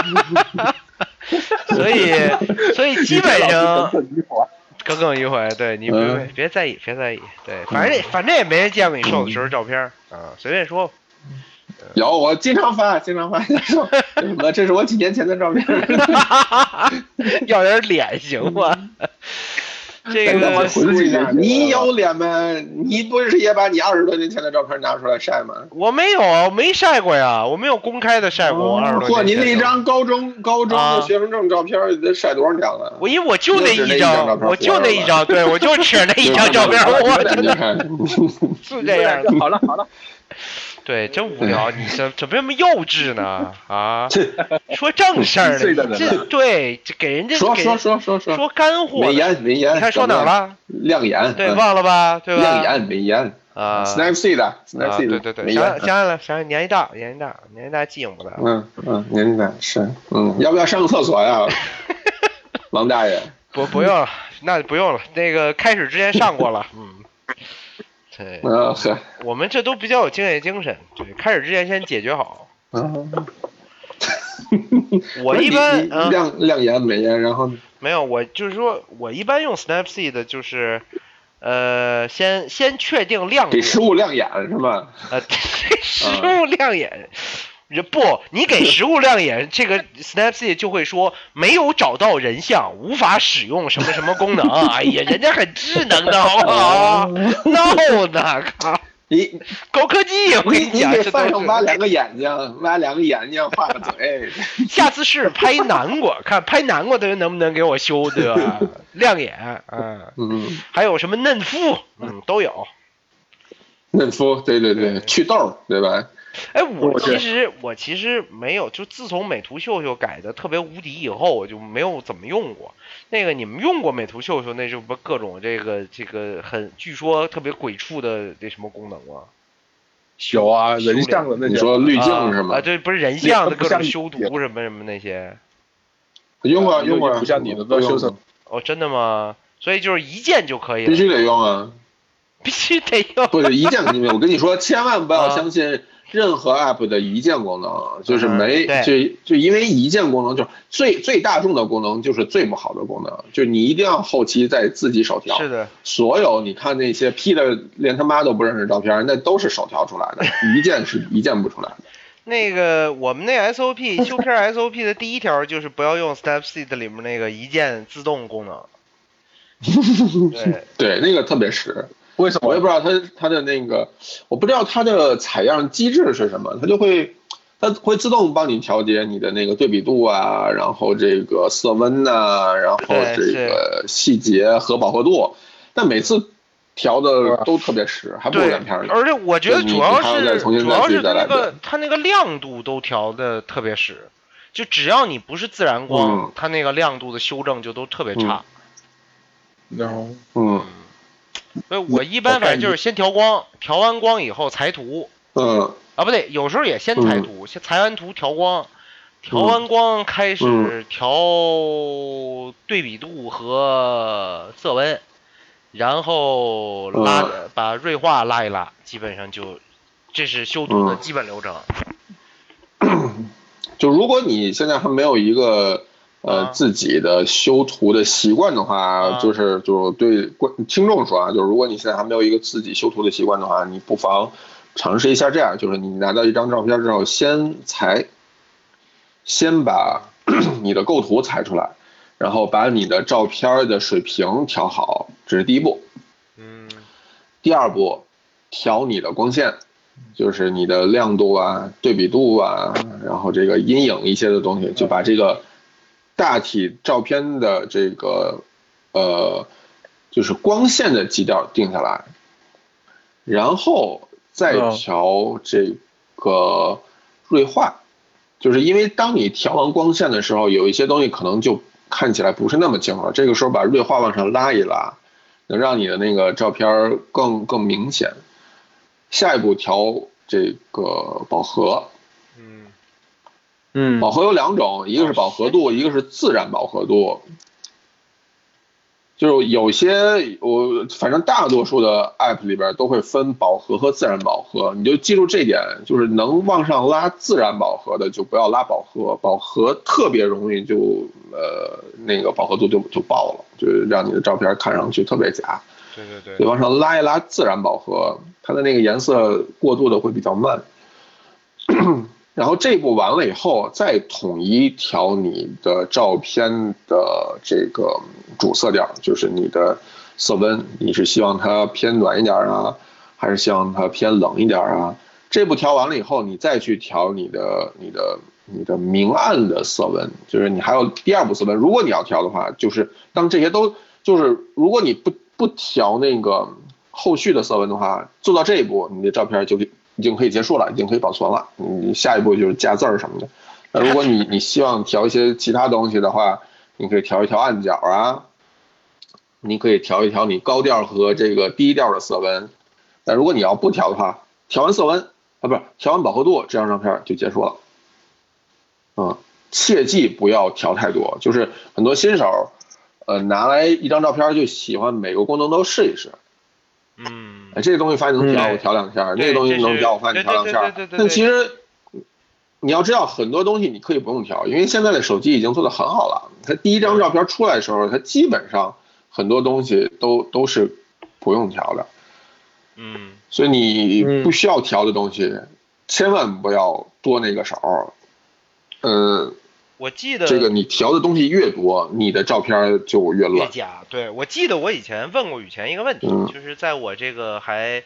Speaker 3: 所以所以基本上。耿耿于怀，对你别、嗯、别在意，别在意，对，反正、嗯、反正也没人见过你瘦的时候照片啊、嗯，随便说。
Speaker 1: 有，我经常发，经常发。我这是我几年前的照片。
Speaker 3: 要点脸行吗？这个
Speaker 1: 我回顾一下，你有脸吗？你不是也把你二十多年前的照片拿出来晒吗？
Speaker 3: 我没有啊，我没晒过呀，我没有公开的晒过我二十多年前。
Speaker 1: 嚯，您那张高中高中的学生证照片得晒多少张了？
Speaker 3: 我因为我就那一张，我就那一张，对我就吃那一张照片，我真的是这样的。
Speaker 2: 好了好了。
Speaker 3: 对，真无聊，你这怎么这么幼稚呢？啊，说正事儿呢，这对，这给人家
Speaker 1: 说说说说说
Speaker 3: 说干货，
Speaker 1: 美颜美颜，
Speaker 3: 你看说哪了？
Speaker 1: 亮眼，
Speaker 3: 对，忘了吧？对吧？
Speaker 1: 亮眼美颜
Speaker 3: 啊
Speaker 1: ，Snapseed Snapseed，
Speaker 3: 对对对，想想起来了，想年纪大，年纪大，年纪大记性不大。
Speaker 1: 嗯嗯，年纪大是，嗯，要不要上个厕所呀，王大爷？
Speaker 3: 不不用了，那不用了，那个开始之前上过了，嗯。对，
Speaker 1: 呃，呵，
Speaker 3: 我们这都比较有敬业精神。对，开始之前先解决好。
Speaker 1: 嗯，
Speaker 3: 我一般
Speaker 1: 亮亮眼美颜，然后
Speaker 3: 没有，我就是说我一般用 Snapseed 就是，呃，先先确定亮度，
Speaker 1: 给实物亮眼是吗？
Speaker 3: 呃，实物亮眼。不，你给实物亮眼，这个 Snapseed 就会说没有找到人像，无法使用什么什么功能。哎呀，人家很智能的好不好？no 呢，靠！
Speaker 1: 你
Speaker 3: 高科技，我跟
Speaker 1: 你
Speaker 3: 讲，
Speaker 1: 给饭上挖两个眼睛，挖两个眼睛，画个嘴。
Speaker 3: 下次试拍南瓜，看拍南瓜的人能不能给我修对吧？亮眼啊，
Speaker 1: 嗯，
Speaker 3: 还有什么嫩肤，嗯，都有。
Speaker 1: 嫩肤，对对对，祛痘，对吧？
Speaker 3: 哎，我其实我其实没有，就自从美图秀秀改的特别无敌以后，我就没有怎么用过。那个你们用过美图秀秀那就不各种这个这个很据说特别鬼畜的那什么功能吗？
Speaker 2: 有啊，人像的那些，
Speaker 1: 你说滤镜是吗？
Speaker 3: 啊，对，不是人像的各种修图什么什么那些。
Speaker 1: 用过用过，
Speaker 2: 不像你的都修成。
Speaker 3: 哦，真的吗？所以就是一键就可以了。
Speaker 1: 必须得用啊！
Speaker 3: 必须得用。
Speaker 1: 不是一键肯定没有。我跟你说，千万不要相信任何 app 的一键功能，就是没就就因为一键功能就是最最大众的功能就是最不好的功能，就是你一定要后期再自己手调。
Speaker 3: 是的。所
Speaker 1: 有你看那些 P 的连他妈都不认识照片，那都是手调出来的，一键是一键不出来的。
Speaker 3: 那个我们那 S O P 修片 S O P 的第一条就是不要用 Snapseed 里面那个一键自动功能。对
Speaker 1: 对，那个特别实。
Speaker 2: 为什么？
Speaker 1: 我也不知道它它的那个，我不知道它的采样机制是什么，它就会它会自动帮你调节你的那个对比度啊，然后这个色温呐、啊，然后这个细节和饱和度，但每次调的都特别实，还不如原片。
Speaker 3: 而且我觉得主要是主要是那
Speaker 1: 个
Speaker 3: 它那个亮度都调的特别实，就只要你不是自然光，
Speaker 1: 嗯、
Speaker 3: 它那个亮度的修正就都特别差。
Speaker 2: 然后
Speaker 1: 嗯。
Speaker 3: 所以我一般反正就是先调光，调完光以后裁图。
Speaker 1: 嗯。
Speaker 3: 啊，不对，有时候也先裁图，先裁完图调光，调完光开始调对比度和色温，然后拉把锐化拉一拉，基本上就这是修图的基本流程。
Speaker 1: 就如果你现在还没有一个。呃，自己的修图的习惯的话，
Speaker 3: 啊、
Speaker 1: 就是就对听众说啊，就是如果你现在还没有一个自己修图的习惯的话，你不妨尝试一下这样，就是你拿到一张照片之后，先裁，先把你的构图裁出来，然后把你的照片的水平调好，这是第一步。
Speaker 3: 嗯。
Speaker 1: 第二步，调你的光线，就是你的亮度啊、对比度啊，然后这个阴影一些的东西，就把这个。大体照片的这个呃，就是光线的基调定下来，然后再调这个锐化，就是因为当你调完光线的时候，有一些东西可能就看起来不是那么清楚了，这个时候把锐化往上拉一拉，能让你的那个照片更更明显。下一步调这个饱和。
Speaker 2: 嗯，
Speaker 1: 饱和有两种，一个是饱和度，一个是自然饱和度。就是有些我反正大多数的 app 里边都会分饱和和自然饱和，你就记住这点，就是能往上拉自然饱和的就不要拉饱和，饱和特别容易就呃那个饱和度就就爆了，就让你的照片看上去特别假。
Speaker 3: 对对对。
Speaker 1: 所以往上拉一拉自然饱和，它的那个颜色过渡的会比较慢。然后这一步完了以后，再统一调你的照片的这个主色调，就是你的色温，你是希望它偏暖一点啊，还是希望它偏冷一点啊？这步调完了以后，你再去调你的你的你的明暗的色温，就是你还有第二步色温。如果你要调的话，就是当这些都就是如果你不不调那个后续的色温的话，做到这一步，你的照片就已经可以结束了，已经可以保存了。你下一步就是加字儿什么的。那如果你你希望调一些其他东西的话，你可以调一调暗角啊，你可以调一调你高调和这个低调的色温。但如果你要不调的话，调完色温啊，不是调完饱和度，这张照片就结束了。嗯，切记不要调太多，就是很多新手，呃，拿来一张照片就喜欢每个功能都试一试。
Speaker 3: 嗯，
Speaker 1: 哎，这个东西发现能调我调两下，那个东西能调我发现调两下。但其实你要知道，很多东西你可以不用调，因为现在的手机已经做得很好了。它第一张照片出来的时候，它基本上很多东西都都是不用调的。
Speaker 3: 嗯，
Speaker 1: 所以你不需要调的东西，千万不要多那个手。呃，
Speaker 3: 我记得
Speaker 1: 这个你调的东西越多，你的照片就越乱。
Speaker 3: 越假。对，我记得我以前问过雨前一个问题，嗯、就是在我这个还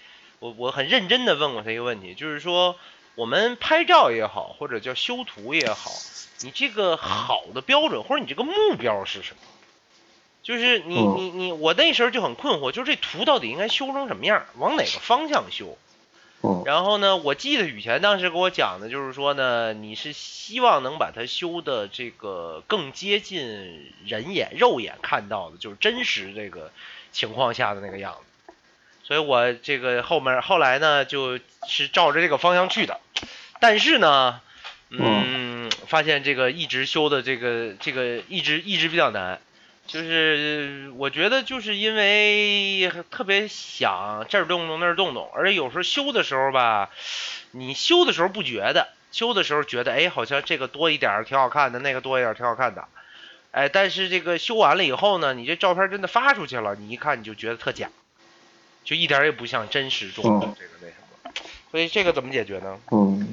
Speaker 3: 我我很认真的问过他一个问题，就是说我们拍照也好，或者叫修图也好，你这个好的标准或者你这个目标是什么？就是你你你，我那时候就很困惑，就是这图到底应该修成什么样，往哪个方向修？然后呢，我记得雨前当时给我讲的就是说呢，你是希望能把它修的这个更接近人眼肉眼看到的，就是真实这个情况下的那个样子。所以我这个后面后来呢，就是照着这个方向去的。但是呢，嗯，发现这个一直修的这个这个一直一直比较难。就是我觉得就是因为特别想这儿动动那儿动动，而且有时候修的时候吧，你修的时候不觉得，修的时候觉得哎好像这个多一点挺好看的，那个多一点挺好看的，哎，但是这个修完了以后呢，你这照片真的发出去了，你一看你就觉得特假，就一点也不像真实中的这个那什么，所以这个怎么解决呢？
Speaker 1: 嗯。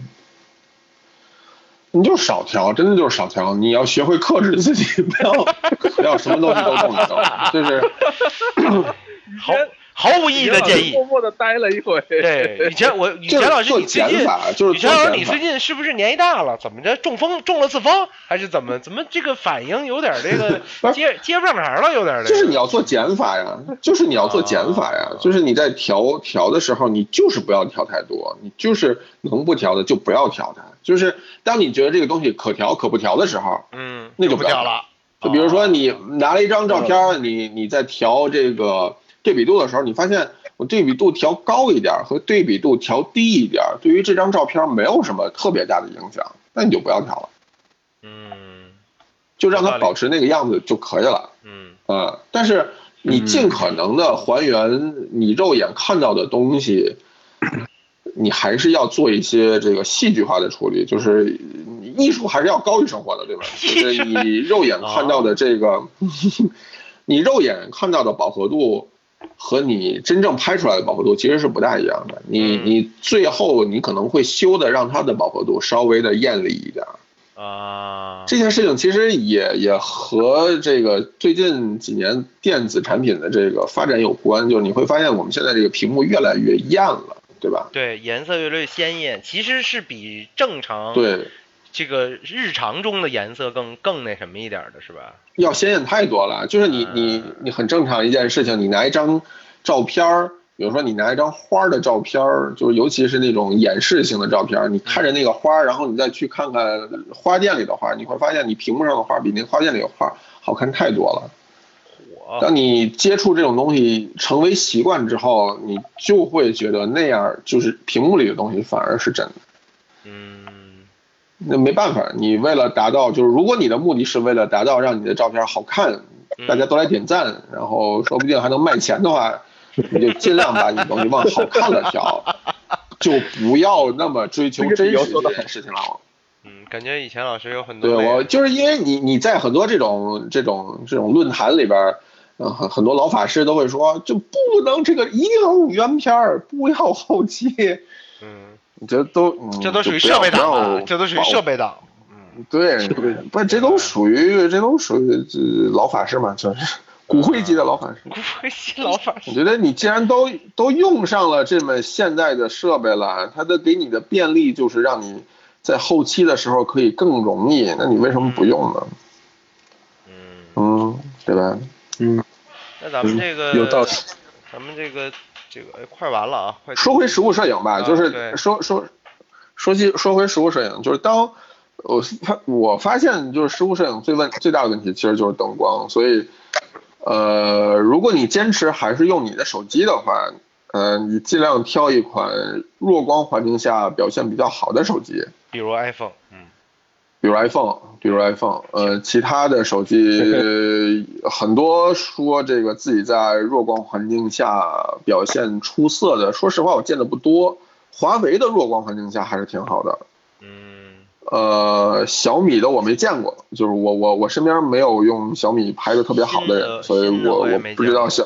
Speaker 1: 你就少调，真的就是少调。你要学会克制自己，不要不要什么东西都动手，就是
Speaker 3: 毫毫无意义的建议。
Speaker 2: 默默的待了一会。
Speaker 3: 对，雨前我雨前老师，你最近
Speaker 1: 就是
Speaker 3: 雨前老师，你最近是不是年纪大了？怎么着中风中了次风，还是怎么怎么这个反应有点这个接接不上茬了，有点这个。
Speaker 1: 就是你要做减法呀，就是你要做减法呀，就是你在调调的时候，你就是不要调太多，你就是能不调的就不要调它。就是当你觉得这个东西可调可不调的时候，
Speaker 3: 嗯，
Speaker 1: 那就
Speaker 3: 不调了。
Speaker 1: 就比如说你拿了一张照片，你你在调这个对比度的时候，你发现我对比度调高一点和对比度调低一点，对于这张照片没有什么特别大的影响，那你就不要调了。
Speaker 3: 嗯，
Speaker 1: 就让它保持那个样子就可以了。
Speaker 3: 嗯，
Speaker 1: 呃，但是你尽可能的还原你肉眼看到的东西。你还是要做一些这个戏剧化的处理，就是艺术还是要高于生活的，对吧？就是你肉眼看到的这个，你肉眼看到的饱和度和你真正拍出来的饱和度其实是不大一样的。你你最后你可能会修的让它的饱和度稍微的艳丽一点。
Speaker 3: 啊，
Speaker 1: 这件事情其实也也和这个最近几年电子产品的这个发展有关，就是你会发现我们现在这个屏幕越来越艳了。对吧？
Speaker 3: 对，颜色越来越鲜艳，其实是比正常
Speaker 1: 对
Speaker 3: 这个日常中的颜色更更那什么一点的，是吧？
Speaker 1: 要鲜艳太多了，就是你你你很正常一件事情，你拿一张照片，比如说你拿一张花的照片，就是尤其是那种演示性的照片，你看着那个花，然后你再去看看花店里的花，你会发现你屏幕上的花比那花店里的花好看太多了。当你接触这种东西成为习惯之后，你就会觉得那样就是屏幕里的东西反而是真的。
Speaker 3: 嗯，
Speaker 1: 那没办法，你为了达到，就是如果你的目的是为了达到让你的照片好看，大家都来点赞，然后说不定还能卖钱的话，你就尽量把你的东西往好看了调，就不要那么追求真实这件事情了。
Speaker 3: 嗯，感觉以前老师有很多。
Speaker 1: 对，我就是因为你你在很多这种这种这种论坛里边。嗯，很很多老法师都会说，就不能这个一定要用原片儿，不要后期。
Speaker 3: 嗯，
Speaker 1: 这都、嗯、
Speaker 3: 这都属于设备党，这都属于设备党。
Speaker 1: 嗯，对，不，这都属于这都属于这老法师嘛，就是骨灰级的老法师。
Speaker 3: 骨灰级老法师。
Speaker 1: 我觉得你既然都都用上了这么现代的设备了，它的给你的便利就是让你在后期的时候可以更容易，那你为什么不用呢？
Speaker 3: 嗯
Speaker 1: 嗯，对吧？
Speaker 2: 嗯，
Speaker 3: 那咱们这个
Speaker 2: 有道理，
Speaker 3: 咱们这个这个哎，快完了啊！快
Speaker 1: 说回实物摄影吧，
Speaker 3: 啊、
Speaker 1: 就是说说说起说回实物摄影，就是当我发我发现就是实物摄影最问最大的问题其实就是灯光，所以呃，如果你坚持还是用你的手机的话，呃，你尽量挑一款弱光环境下表现比较好的手机，
Speaker 3: 比如 iPhone， 嗯。
Speaker 1: 比如 iPhone， 比如 iPhone， 呃，其他的手机很多说这个自己在弱光环境下表现出色的，说实话我见的不多。华为的弱光环境下还是挺好的，
Speaker 3: 嗯，
Speaker 1: 呃，小米的我没见过，就是我我我身边没有用小米拍的特别好的人，所以我我不知道小，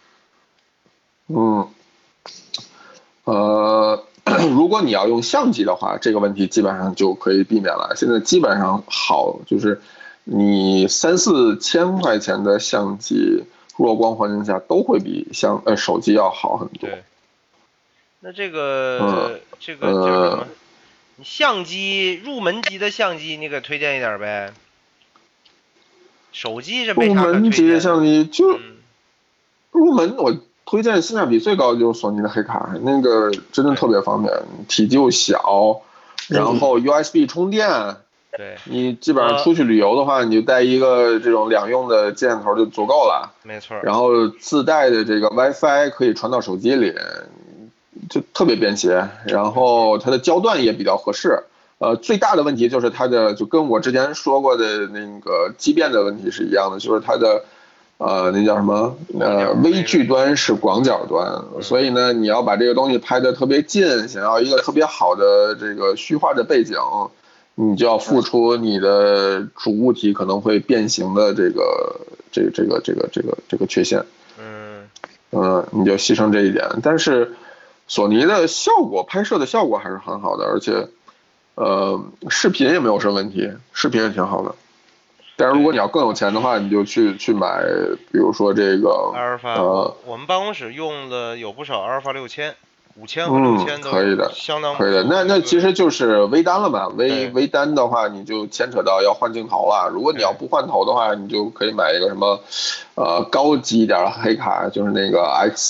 Speaker 1: 嗯，呃。如果你要用相机的话，这个问题基本上就可以避免了。现在基本上好，就是你三四千块钱的相机，弱光环境下都会比相呃手机要好很多。
Speaker 3: 对。 那这个、
Speaker 1: 嗯、
Speaker 3: 这个叫什么？你相机入门级的相机，你给推荐一点呗。手机是没啥可推荐的。
Speaker 1: 入门级的相机就、
Speaker 3: 嗯、
Speaker 1: 入门，我推荐性价比最高的就是索尼的黑卡，那个真的特别方便，体积又小，然后 U S B 充电。
Speaker 3: 对，
Speaker 1: 你基本上出去旅游的话，你就带一个这种两用的接线头就足够了。
Speaker 3: 没错。
Speaker 1: 然后自带的这个 WiFi 可以传到手机里，就特别便携。然后它的焦段也比较合适。呃，最大的问题就是它的，就跟我之前说过的那个畸变的问题是一样的，就是它的，呃，那叫什么？呃，微距端是广角端，所以呢，你要把这个东西拍得特别近，想要一个特别好的这个虚化的背景。你就要付出你的主物体可能会变形的这个这个这个这个这个这个缺陷，
Speaker 3: 嗯
Speaker 1: 嗯，你就牺牲这一点。但是索尼的效果拍摄的效果还是很好的，而且呃视频也没有什么问题，视频也挺好的。但是如果你要更有钱的话，你就去去买，比如说这个
Speaker 3: 阿尔法，
Speaker 1: 呃，
Speaker 3: 我们办公室用的有不少阿尔法六千。五千和六千都
Speaker 1: 可以的，
Speaker 3: 相当
Speaker 1: 可以的。那那其实就是微单了嘛，微微单的话，你就牵扯到要换镜头了。如果你要不换头的话，你就可以买一个什么，呃，高级一点的黑卡，就是那个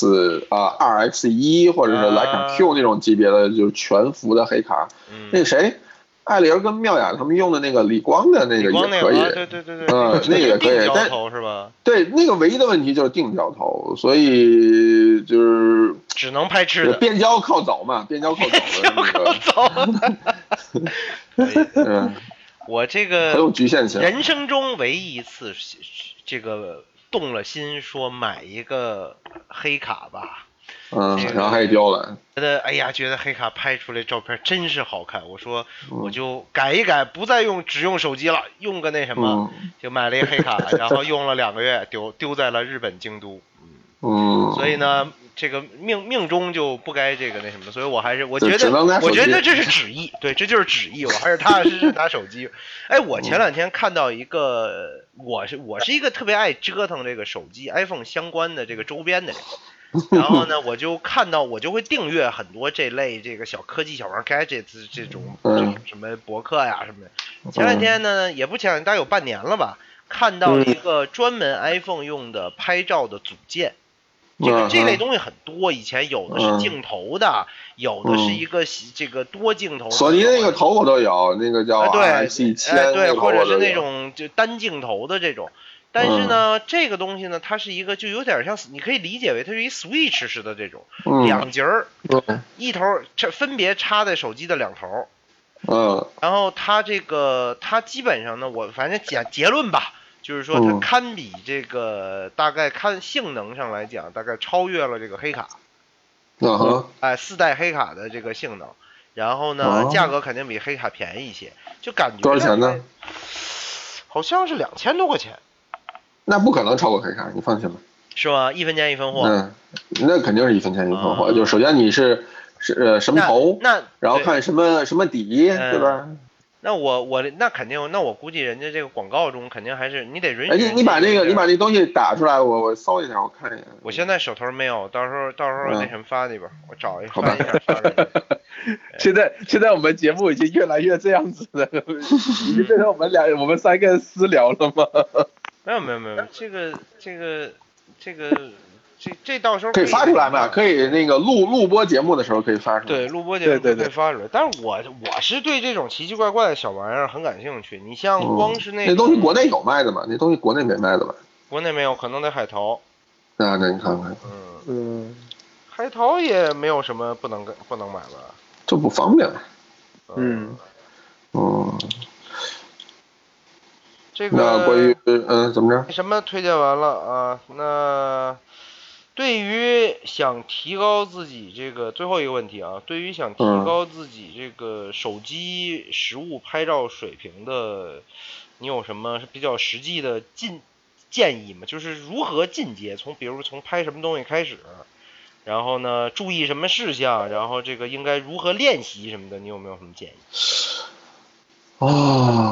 Speaker 1: X 啊二 X 一或者是徕卡 Q 那种级别的，就是全幅的黑卡。
Speaker 3: 嗯、
Speaker 1: 那谁？艾琳跟妙雅他们用的那个理光的那个也可以，
Speaker 3: 啊、对对对对，
Speaker 1: 嗯，那个也可以，但
Speaker 3: 是吧？
Speaker 1: 对，那个唯一的问题就是定焦头，所以就是
Speaker 3: 只能拍吃的，
Speaker 1: 变焦靠走嘛，变焦靠走的那
Speaker 3: 个。嗯，我这个
Speaker 1: 很有局限性。
Speaker 3: 人生中唯一一次这个动了心说买一个黑卡吧。
Speaker 1: 嗯，然后还给丢了。
Speaker 3: 觉得哎呀，觉得黑卡拍出来照片真是好看。我说我就改一改，不再用只用手机了，用个那什么，
Speaker 1: 嗯、
Speaker 3: 就买了一黑卡，然后用了两个月，丢丢在了日本京都。
Speaker 1: 嗯，
Speaker 3: 所以呢，这个命命中就不该这个那什么，所以我还是我觉得我觉得这是旨意，对，这就是旨意，我还是踏踏实实拿手机。哎，我前两天看到一个，我是我是一个特别爱折腾这个手机 iPhone 相关的这个周边的人。然后呢，我就看到我就会订阅很多这类这个小科技小玩 gadgets 这种这种什么博客呀什么的。前两天呢，也不前两天，大概有半年了吧，看到一个专门 iPhone 用的拍照的组件。这个这类东西很多，以前有的是镜头的，有的是一个这个多镜头。
Speaker 1: 索尼那个头我都有，那个叫 R X 一千，
Speaker 3: 对，或者是那种就单镜头的这种。但是呢，嗯、这个东西呢，它是一个就有点像，你可以理解为它是一 Switch 式的这种、
Speaker 1: 嗯、
Speaker 3: 两节儿，
Speaker 1: 嗯、
Speaker 3: 一头这分别插在手机的两头，
Speaker 1: 嗯，
Speaker 3: 然后它这个它基本上呢，我反正讲结论吧，就是说它堪比这个、嗯、大概看性能上来讲，大概超越了这个黑卡，
Speaker 1: 嗯哼，
Speaker 3: 哎，四代黑卡的这个性能，然后呢，
Speaker 1: 哦、
Speaker 3: 价格肯定比黑卡便宜一些，就感觉
Speaker 1: 多少钱呢？
Speaker 3: 好像是两千多块钱。
Speaker 1: 那不可能超过黑卡，你放心吧。
Speaker 3: 是吗？一分钱一分货。
Speaker 1: 嗯，那肯定是一分钱一分货。嗯、就首先你是是呃什么头，
Speaker 3: 那, 那
Speaker 1: 然后看什么什么底，
Speaker 3: 嗯、
Speaker 1: 对吧？
Speaker 3: 那我我那肯定，那我估计人家这个广告中肯定还是你得允许。
Speaker 1: 哎，你你把那个你把那东西打出来，我我搜一下，我看一眼。
Speaker 3: 我现在手头没有，到时候到时候那什么发你吧，
Speaker 1: 嗯、
Speaker 3: 我找一
Speaker 1: 好吧。
Speaker 2: 现在现在我们节目已经越来越这样子了，已经变成我们俩我们三个人私聊了吗？
Speaker 3: 没有没有没有，这个这个这个这这到时候
Speaker 1: 可以发出来嘛？可以那个录录播节目的时候可以发出来。
Speaker 3: 对，录播节目可以发出来。但是我我是对这种奇奇怪怪的小玩意儿很感兴趣。你像光是那、
Speaker 1: 嗯、那东西国内有卖的吗？那东西国内没卖的吧？
Speaker 3: 国内没有，可能得海淘。
Speaker 1: 那那你看看，
Speaker 3: 嗯
Speaker 2: 嗯，
Speaker 3: 海淘也没有什么不能不能买吧？
Speaker 1: 就不方便。
Speaker 2: 嗯
Speaker 1: 嗯。
Speaker 3: 这个
Speaker 1: 那关于嗯怎么着？
Speaker 3: 什么推荐完了啊？那对于想提高自己这个最后一个问题啊，对于想提高自己这个手机实物拍照水平的，你有什么比较实际的进建议吗？就是如何进阶？从比如从拍什么东西开始，然后呢注意什么事项，然后这个应该如何练习什么的，你有没有什么建议？
Speaker 1: 哦，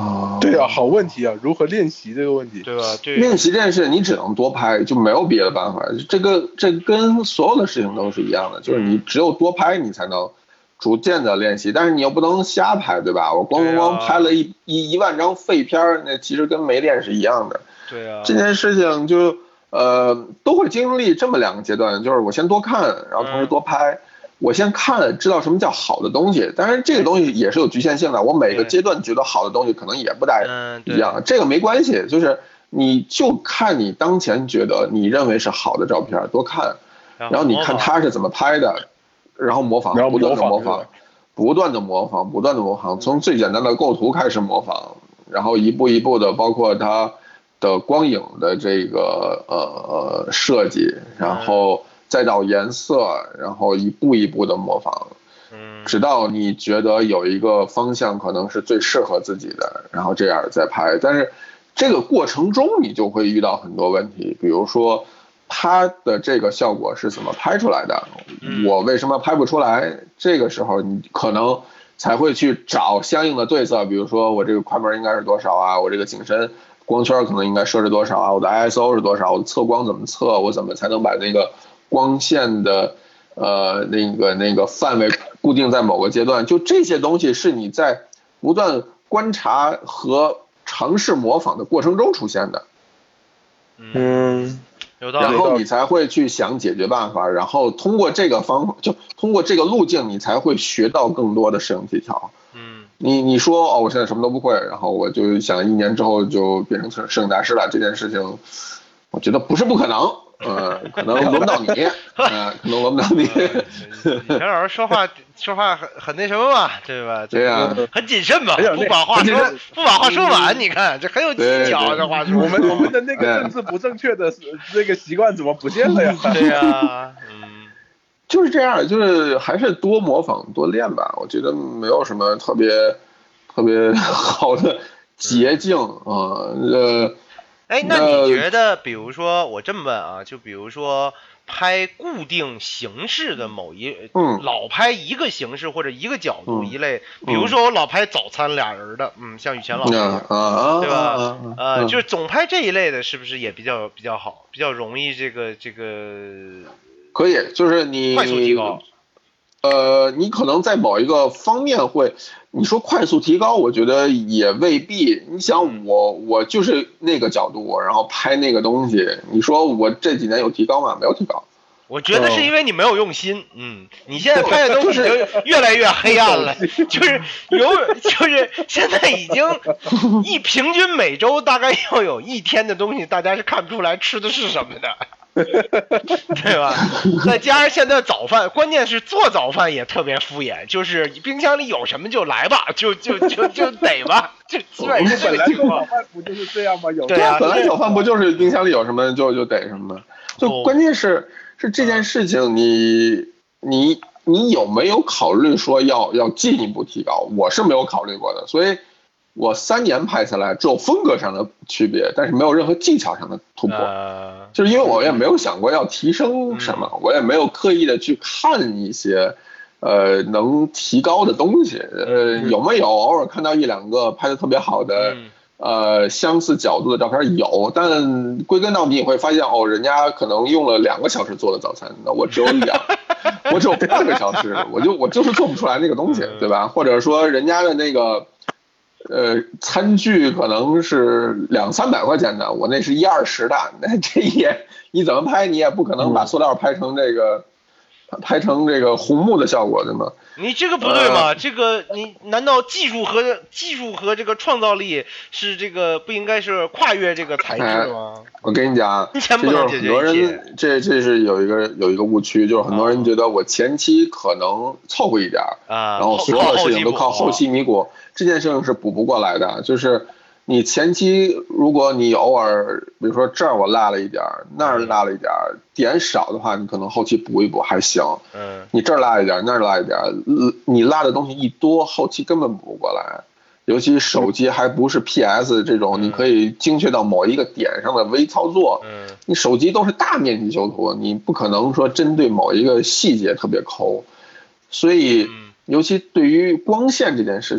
Speaker 2: 对啊，好问题啊，如何练习这个问题，
Speaker 3: 对吧？对，
Speaker 1: 练习这件事你只能多拍，就没有别的办法。这个这跟所有的事情都是一样的，就是你只有多拍，你才能逐渐的练习。但是你又不能瞎拍，对吧？我光光拍了一一一万张废片，那其实跟没练是一样的。
Speaker 3: 对啊，
Speaker 1: 这件事情就呃都会经历这么两个阶段，就是我先多看，然后同时多拍。嗯，我先看知道什么叫好的东西，当然这个东西也是有局限性的，我每个阶段觉得好的东西可能也不大一样，这个没关系，就是你就看你当前觉得你认为是好的照片多看，然后你看他是怎么拍的，然后模仿，不断的模仿，不断的模仿，不断的模仿，从最简单的构图开始模仿，然后一步一步的包括他的光影的这个呃设计，然后再到颜色，然后一步一步的模仿，直到你觉得有一个方向可能是最适合自己的，然后这样再拍。但是这个过程中你就会遇到很多问题，比如说它的这个效果是怎么拍出来的，我为什么拍不出来？这个时候你可能才会去找相应的对策，比如说我这个快门应该是多少啊，我这个景深光圈可能应该设置多少啊，我的 I S O 是多少，我的测光怎么测，我怎么才能把那个光线的呃那个那个范围固定在某个阶段，就这些东西是你在不断观察和尝试模仿的过程中出现的。
Speaker 3: 嗯，有道理。
Speaker 1: 然后你才会去想解决办法，然后通过这个方法，就通过这个路径，你才会学到更多的摄影技巧。
Speaker 3: 嗯，
Speaker 1: 你你说哦，我现在什么都不会，然后我就想一年之后就变成摄影大师了，这件事情，我觉得不是不可能。呃，可能轮不到你，呃，可能轮不到你。
Speaker 3: 田老师说话说话很很那什么嘛，对吧？
Speaker 1: 对呀、啊，
Speaker 3: 很谨慎嘛，不把话说不把话说完，你看这很有技巧，这话说。
Speaker 2: 我们我们的那个政治不正确的那个习惯怎么不见了呀？
Speaker 3: 对呀、啊，嗯，
Speaker 1: 就是这样，就是还是多模仿多练吧。我觉得没有什么特别特别好的捷径啊，呃。
Speaker 3: 哎，那你觉得，比如说我这么问啊，就比如说拍固定形式的某一，
Speaker 1: 嗯，
Speaker 3: 老拍一个形式或者一个角度一类，嗯、比如说我老拍早餐俩人的，嗯，像雨前老师，
Speaker 1: 啊，
Speaker 3: 对吧？
Speaker 1: 啊、
Speaker 3: 呃，就是总拍这一类的，是不是也比较比较好，比较容易这个这个？
Speaker 1: 可以，就是你
Speaker 3: 快速提高。
Speaker 1: 呃，你可能在某一个方面会，你说快速提高，我觉得也未必。你想我，我就是那个角度，然后拍那个东西，你说我这几年有提高吗？没有提高。
Speaker 3: 我觉得是因为你没有用心，嗯，你现在拍的东西就越来越黑暗了，就是有，就是现在已经一平均每周大概要有一天的东西，大家是看不出来吃的是什么的。对吧？再加上现在早饭，关键是做早饭也特别敷衍，就是冰箱里有什么就来吧，就就就就得吧，就基本是这个情况。
Speaker 2: 早饭不就是这样吗？有
Speaker 1: 对啊，本来早饭不就是冰箱里有什么就就得什么吗？就关键是是这件事情你，你你你有没有考虑说要要进一步提高？我是没有考虑过的，所以。我三年拍下来，只有风格上的区别，但是没有任何技巧上的突破，
Speaker 3: 呃、
Speaker 1: 就是因为我也没有想过要提升什么，嗯、我也没有刻意的去看一些，呃，能提高的东西，呃，有没有偶尔看到一两个拍的特别好的，
Speaker 3: 嗯、
Speaker 1: 呃，相似角度的照片有，但归根到底你会发现，哦，人家可能用了两个小时做的早餐，那我只有两，我只有半个小时，我就我就是做不出来那个东西，对吧？或者说人家的那个。呃，餐具可能是两三百块钱的，我那是一二十的，那这也你怎么拍，你也不可能把塑料拍成这个，嗯、拍成这个红木的效果，对吗？
Speaker 3: 你这个不对嘛？呃、这个你难道技术和技术和这个创造力是这个不应该是跨越这个材质吗？
Speaker 1: 哎、我跟你讲，这就是很多人这这是有一个有一个误区，就是很多人觉得我前期可能凑合一点
Speaker 3: 啊，
Speaker 1: 然后所有的事情都靠后期弥补。这件事情是补不过来的，就是你前期如果你偶尔，比如说这儿我落了一点，那儿落了一点，点少的话，你可能后期补一补还行。
Speaker 3: 嗯，
Speaker 1: 你这儿落一点，那儿落一点，你落的东西一多，后期根本补不过来。尤其手机还不是 P S 这种，你可以精确到某一个点上的微操作。
Speaker 3: 嗯，
Speaker 1: 你手机都是大面积修图，你不可能说针对某一个细节特别抠，所以。尤其对于光线这件事情，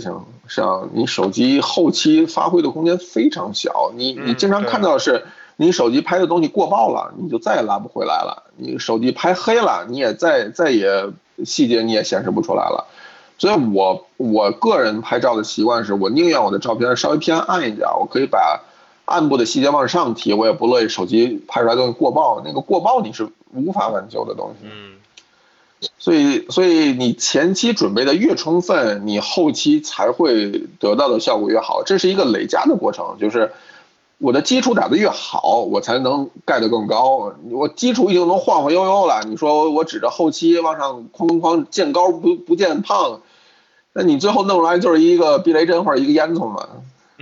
Speaker 1: 上，你手机后期发挥的空间非常小，你你经常看到是，你手机拍的东西过曝了，你就再也拉不回来了。你手机拍黑了，你也再再也细节你也显示不出来了。所以我我个人拍照的习惯是，我宁愿我的照片稍微偏暗一点，我可以把暗部的细节往上提，我也不乐意手机拍出来东西过曝，那个过曝你是无法挽救的东西。
Speaker 3: 嗯。
Speaker 1: 所以，所以你前期准备的越充分，你后期才会得到的效果越好。这是一个累加的过程，就是我的基础打得越好，我才能盖得更高。我基础已经能晃晃悠悠了，你说我指着后期往上哐哐哐见高不不见胖，那你最后弄出来就是一个避雷针或者一个烟囱嘛。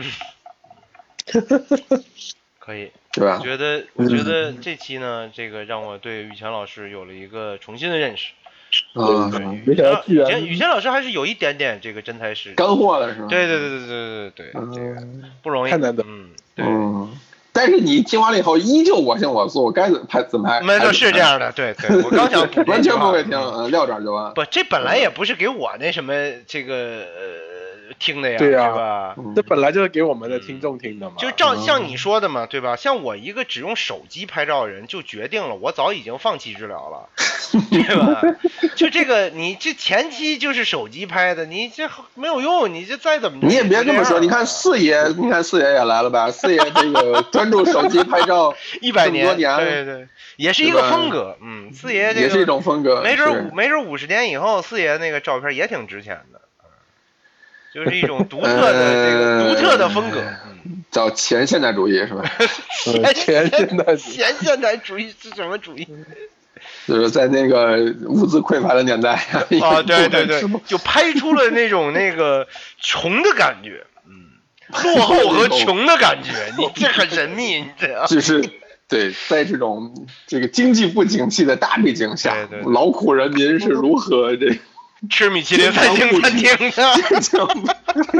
Speaker 3: 可以，
Speaker 1: 对吧？
Speaker 3: 我觉得，我觉得这期呢，这个让我对宇泉老师有了一个重新的认识。
Speaker 1: 啊，
Speaker 2: 没想到居然
Speaker 3: 宇轩老师还是有一点点这个真材实
Speaker 1: 干货的是吧？
Speaker 3: 对对对对对对对，这个不容易，
Speaker 2: 太难得。
Speaker 3: 嗯，
Speaker 1: 对。嗯，但是你听完了以后，依旧我行我素，我该怎么拍怎么拍。
Speaker 3: 没错，是这样的，对对，我刚想
Speaker 1: 完全不会听，撂这儿就完。
Speaker 3: 不，这本来也不是给我那什么这个呃。听的呀，
Speaker 2: 对呀，
Speaker 3: 是吧？
Speaker 2: 这本来就是给我们的听众听的嘛。
Speaker 3: 就照像你说的嘛，对吧？像我一个只用手机拍照的人，就决定了我早已经放弃治疗了，对吧？就这个，你这前期就是手机拍的，你这没有用，你这再怎么
Speaker 1: 你也别这么说。你看四爷，你看四爷也来了吧？四爷这个专注手机拍照
Speaker 3: 一百年，
Speaker 1: 多年，
Speaker 3: 对对，也是一个风格。嗯，四爷这个
Speaker 1: 也是一种风格，
Speaker 3: 没准没准五十年以后，四爷那个照片也挺值钱的。就是一种独特的这个独特的风格，
Speaker 1: 嗯，叫前现代主义是吧？
Speaker 2: 前现代
Speaker 3: 前现代主义是什么主义？
Speaker 1: 就是在那个物资匮乏的年代啊，
Speaker 3: 啊，对对对，就拍出了那种那个穷的感觉，嗯，落后和穷的感觉，你这很神秘，你这样。
Speaker 1: 就是对，在这种这个经济不景气的大背景下，
Speaker 3: 对对对
Speaker 1: 劳苦人民是如何这。
Speaker 3: 吃米其林三星餐厅的，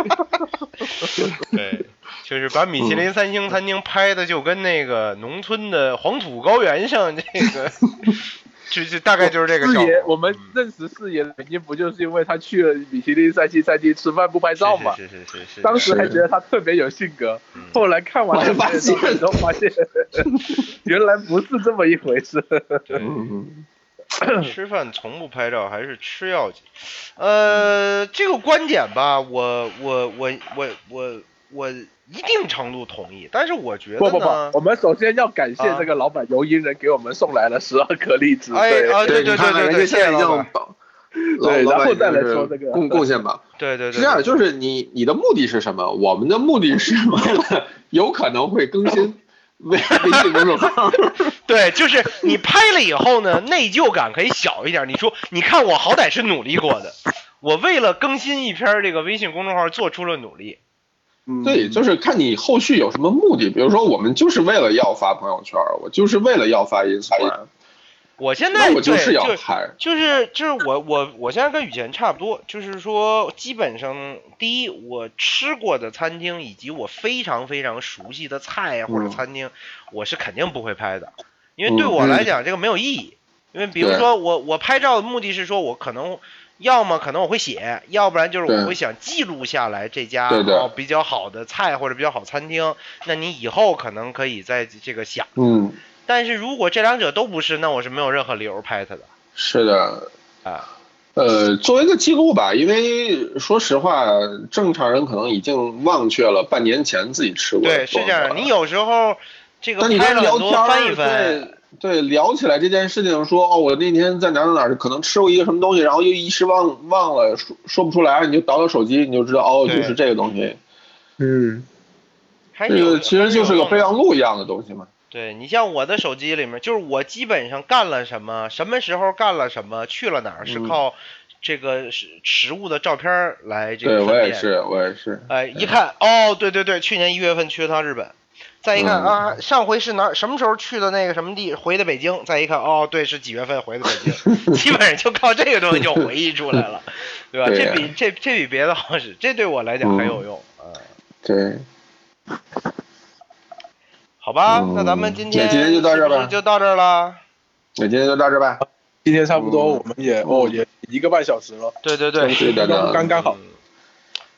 Speaker 3: 对，就是把米其林三星餐厅拍的就跟那个农村的黄土高原上这个，就就大概就是这个效果。
Speaker 2: 四爷，我们认识四爷的原因不就是因为他去了米其林三星餐厅吃饭不拍照吗？
Speaker 3: 是是是是是。
Speaker 2: 当时还觉得他特别有性格，后来看完了发现，都发现原来不是这么一回事。
Speaker 1: 嗯。
Speaker 3: 吃饭从不拍照还是吃要紧？呃，这个观点吧，我我我我我我一定程度同意，但是我觉得呢，
Speaker 2: 不不不，我们首先要感谢这个老板尤因人给我们送来了十二颗荔枝。
Speaker 3: 哎啊，对对对对对，
Speaker 1: 现在已经
Speaker 2: 对，然后再来说这个
Speaker 1: 贡贡献吧。
Speaker 3: 对对对，
Speaker 1: 是这样，就是你你的目的是什么？我们的目的是为了有可能会更新。微信公众号，
Speaker 3: 对，就是你拍了以后呢，内疚感可以小一点。你说，你看我好歹是努力过的，我为了更新一篇这个微信公众号做出了努力。
Speaker 1: 嗯，对，就是看你后续有什么目的。比如说，我们就是为了要发朋友圈，我就是为了要发 Instagram。
Speaker 3: 我现在
Speaker 1: 我就是要拍，
Speaker 3: 就是就是我我我现在跟雨前差不多，就是说基本上第一，我吃过的餐厅以及我非常非常熟悉的菜或者餐厅，嗯、我是肯定不会拍的，因为对我来讲、嗯、这个没有意义。因为比如说我我拍照的目的是说我可能要么可能我会写，要不然就是我会想记录下来这家哦比较好的菜或者比较好餐厅，那你以后可能可以在这个想。
Speaker 1: 嗯。
Speaker 3: 但是如果这两者都不是，那我是没有任何理由拍它的。
Speaker 1: 是的，
Speaker 3: 啊，
Speaker 1: 呃，作为一个记录吧，因为说实话，正常人可能已经忘却了半年前自己吃过的。
Speaker 3: 对，是这样。你有时候这个
Speaker 1: 拍
Speaker 3: 了很多翻一翻，
Speaker 1: 对，聊起来这件事情，说哦，我那天在哪儿哪儿可能吃过一个什么东西，然后又一时忘忘了说说不出来，你就倒倒手机，你就知道哦，就是这个东西。
Speaker 2: 嗯，
Speaker 1: 这个其实就是个备忘录一样的东西嘛。
Speaker 3: 对，你像我的手机里面，就是我基本上干了什么，什么时候干了什么，去了哪儿，是靠这个食物的照片来这个分辨。
Speaker 1: 对，我也是，我也是。
Speaker 3: 哎，一看，哦，对对对，去年一月份去了趟日本，再一看、嗯、啊，上回是哪什么时候去的那个什么地，回的北京，再一看，哦，对，是几月份回的北京，基本上就靠这个东西就回忆出来了，对吧？
Speaker 1: 对
Speaker 3: 这比这这比别的好使，这对我来讲很有用啊、
Speaker 1: 嗯。对。
Speaker 3: 好吧、嗯，那咱们今天
Speaker 1: 今天就到这儿吧，
Speaker 3: 就到这儿了。
Speaker 1: 那今天就到这儿吧。
Speaker 2: 今天差不多，我们也、嗯、哦也一个半小时了。
Speaker 3: 对对对，
Speaker 1: 是的，
Speaker 2: 刚刚好。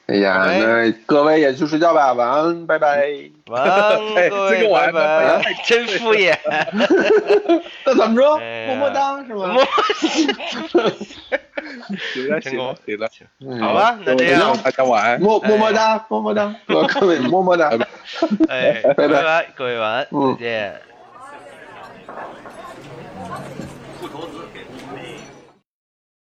Speaker 1: 哎呀，那各位也去睡觉吧，晚安，拜拜。
Speaker 3: 晚安，各位，拜拜。真敷衍。
Speaker 4: 那怎么说？么么哒是吗？
Speaker 2: 行了，行了，行了，
Speaker 3: 好吧，那这样，
Speaker 2: 大家晚安。
Speaker 1: 么么么哒，么么哒，各位么么哒。
Speaker 3: 哎，
Speaker 1: 拜拜，
Speaker 3: 各位晚安，再见。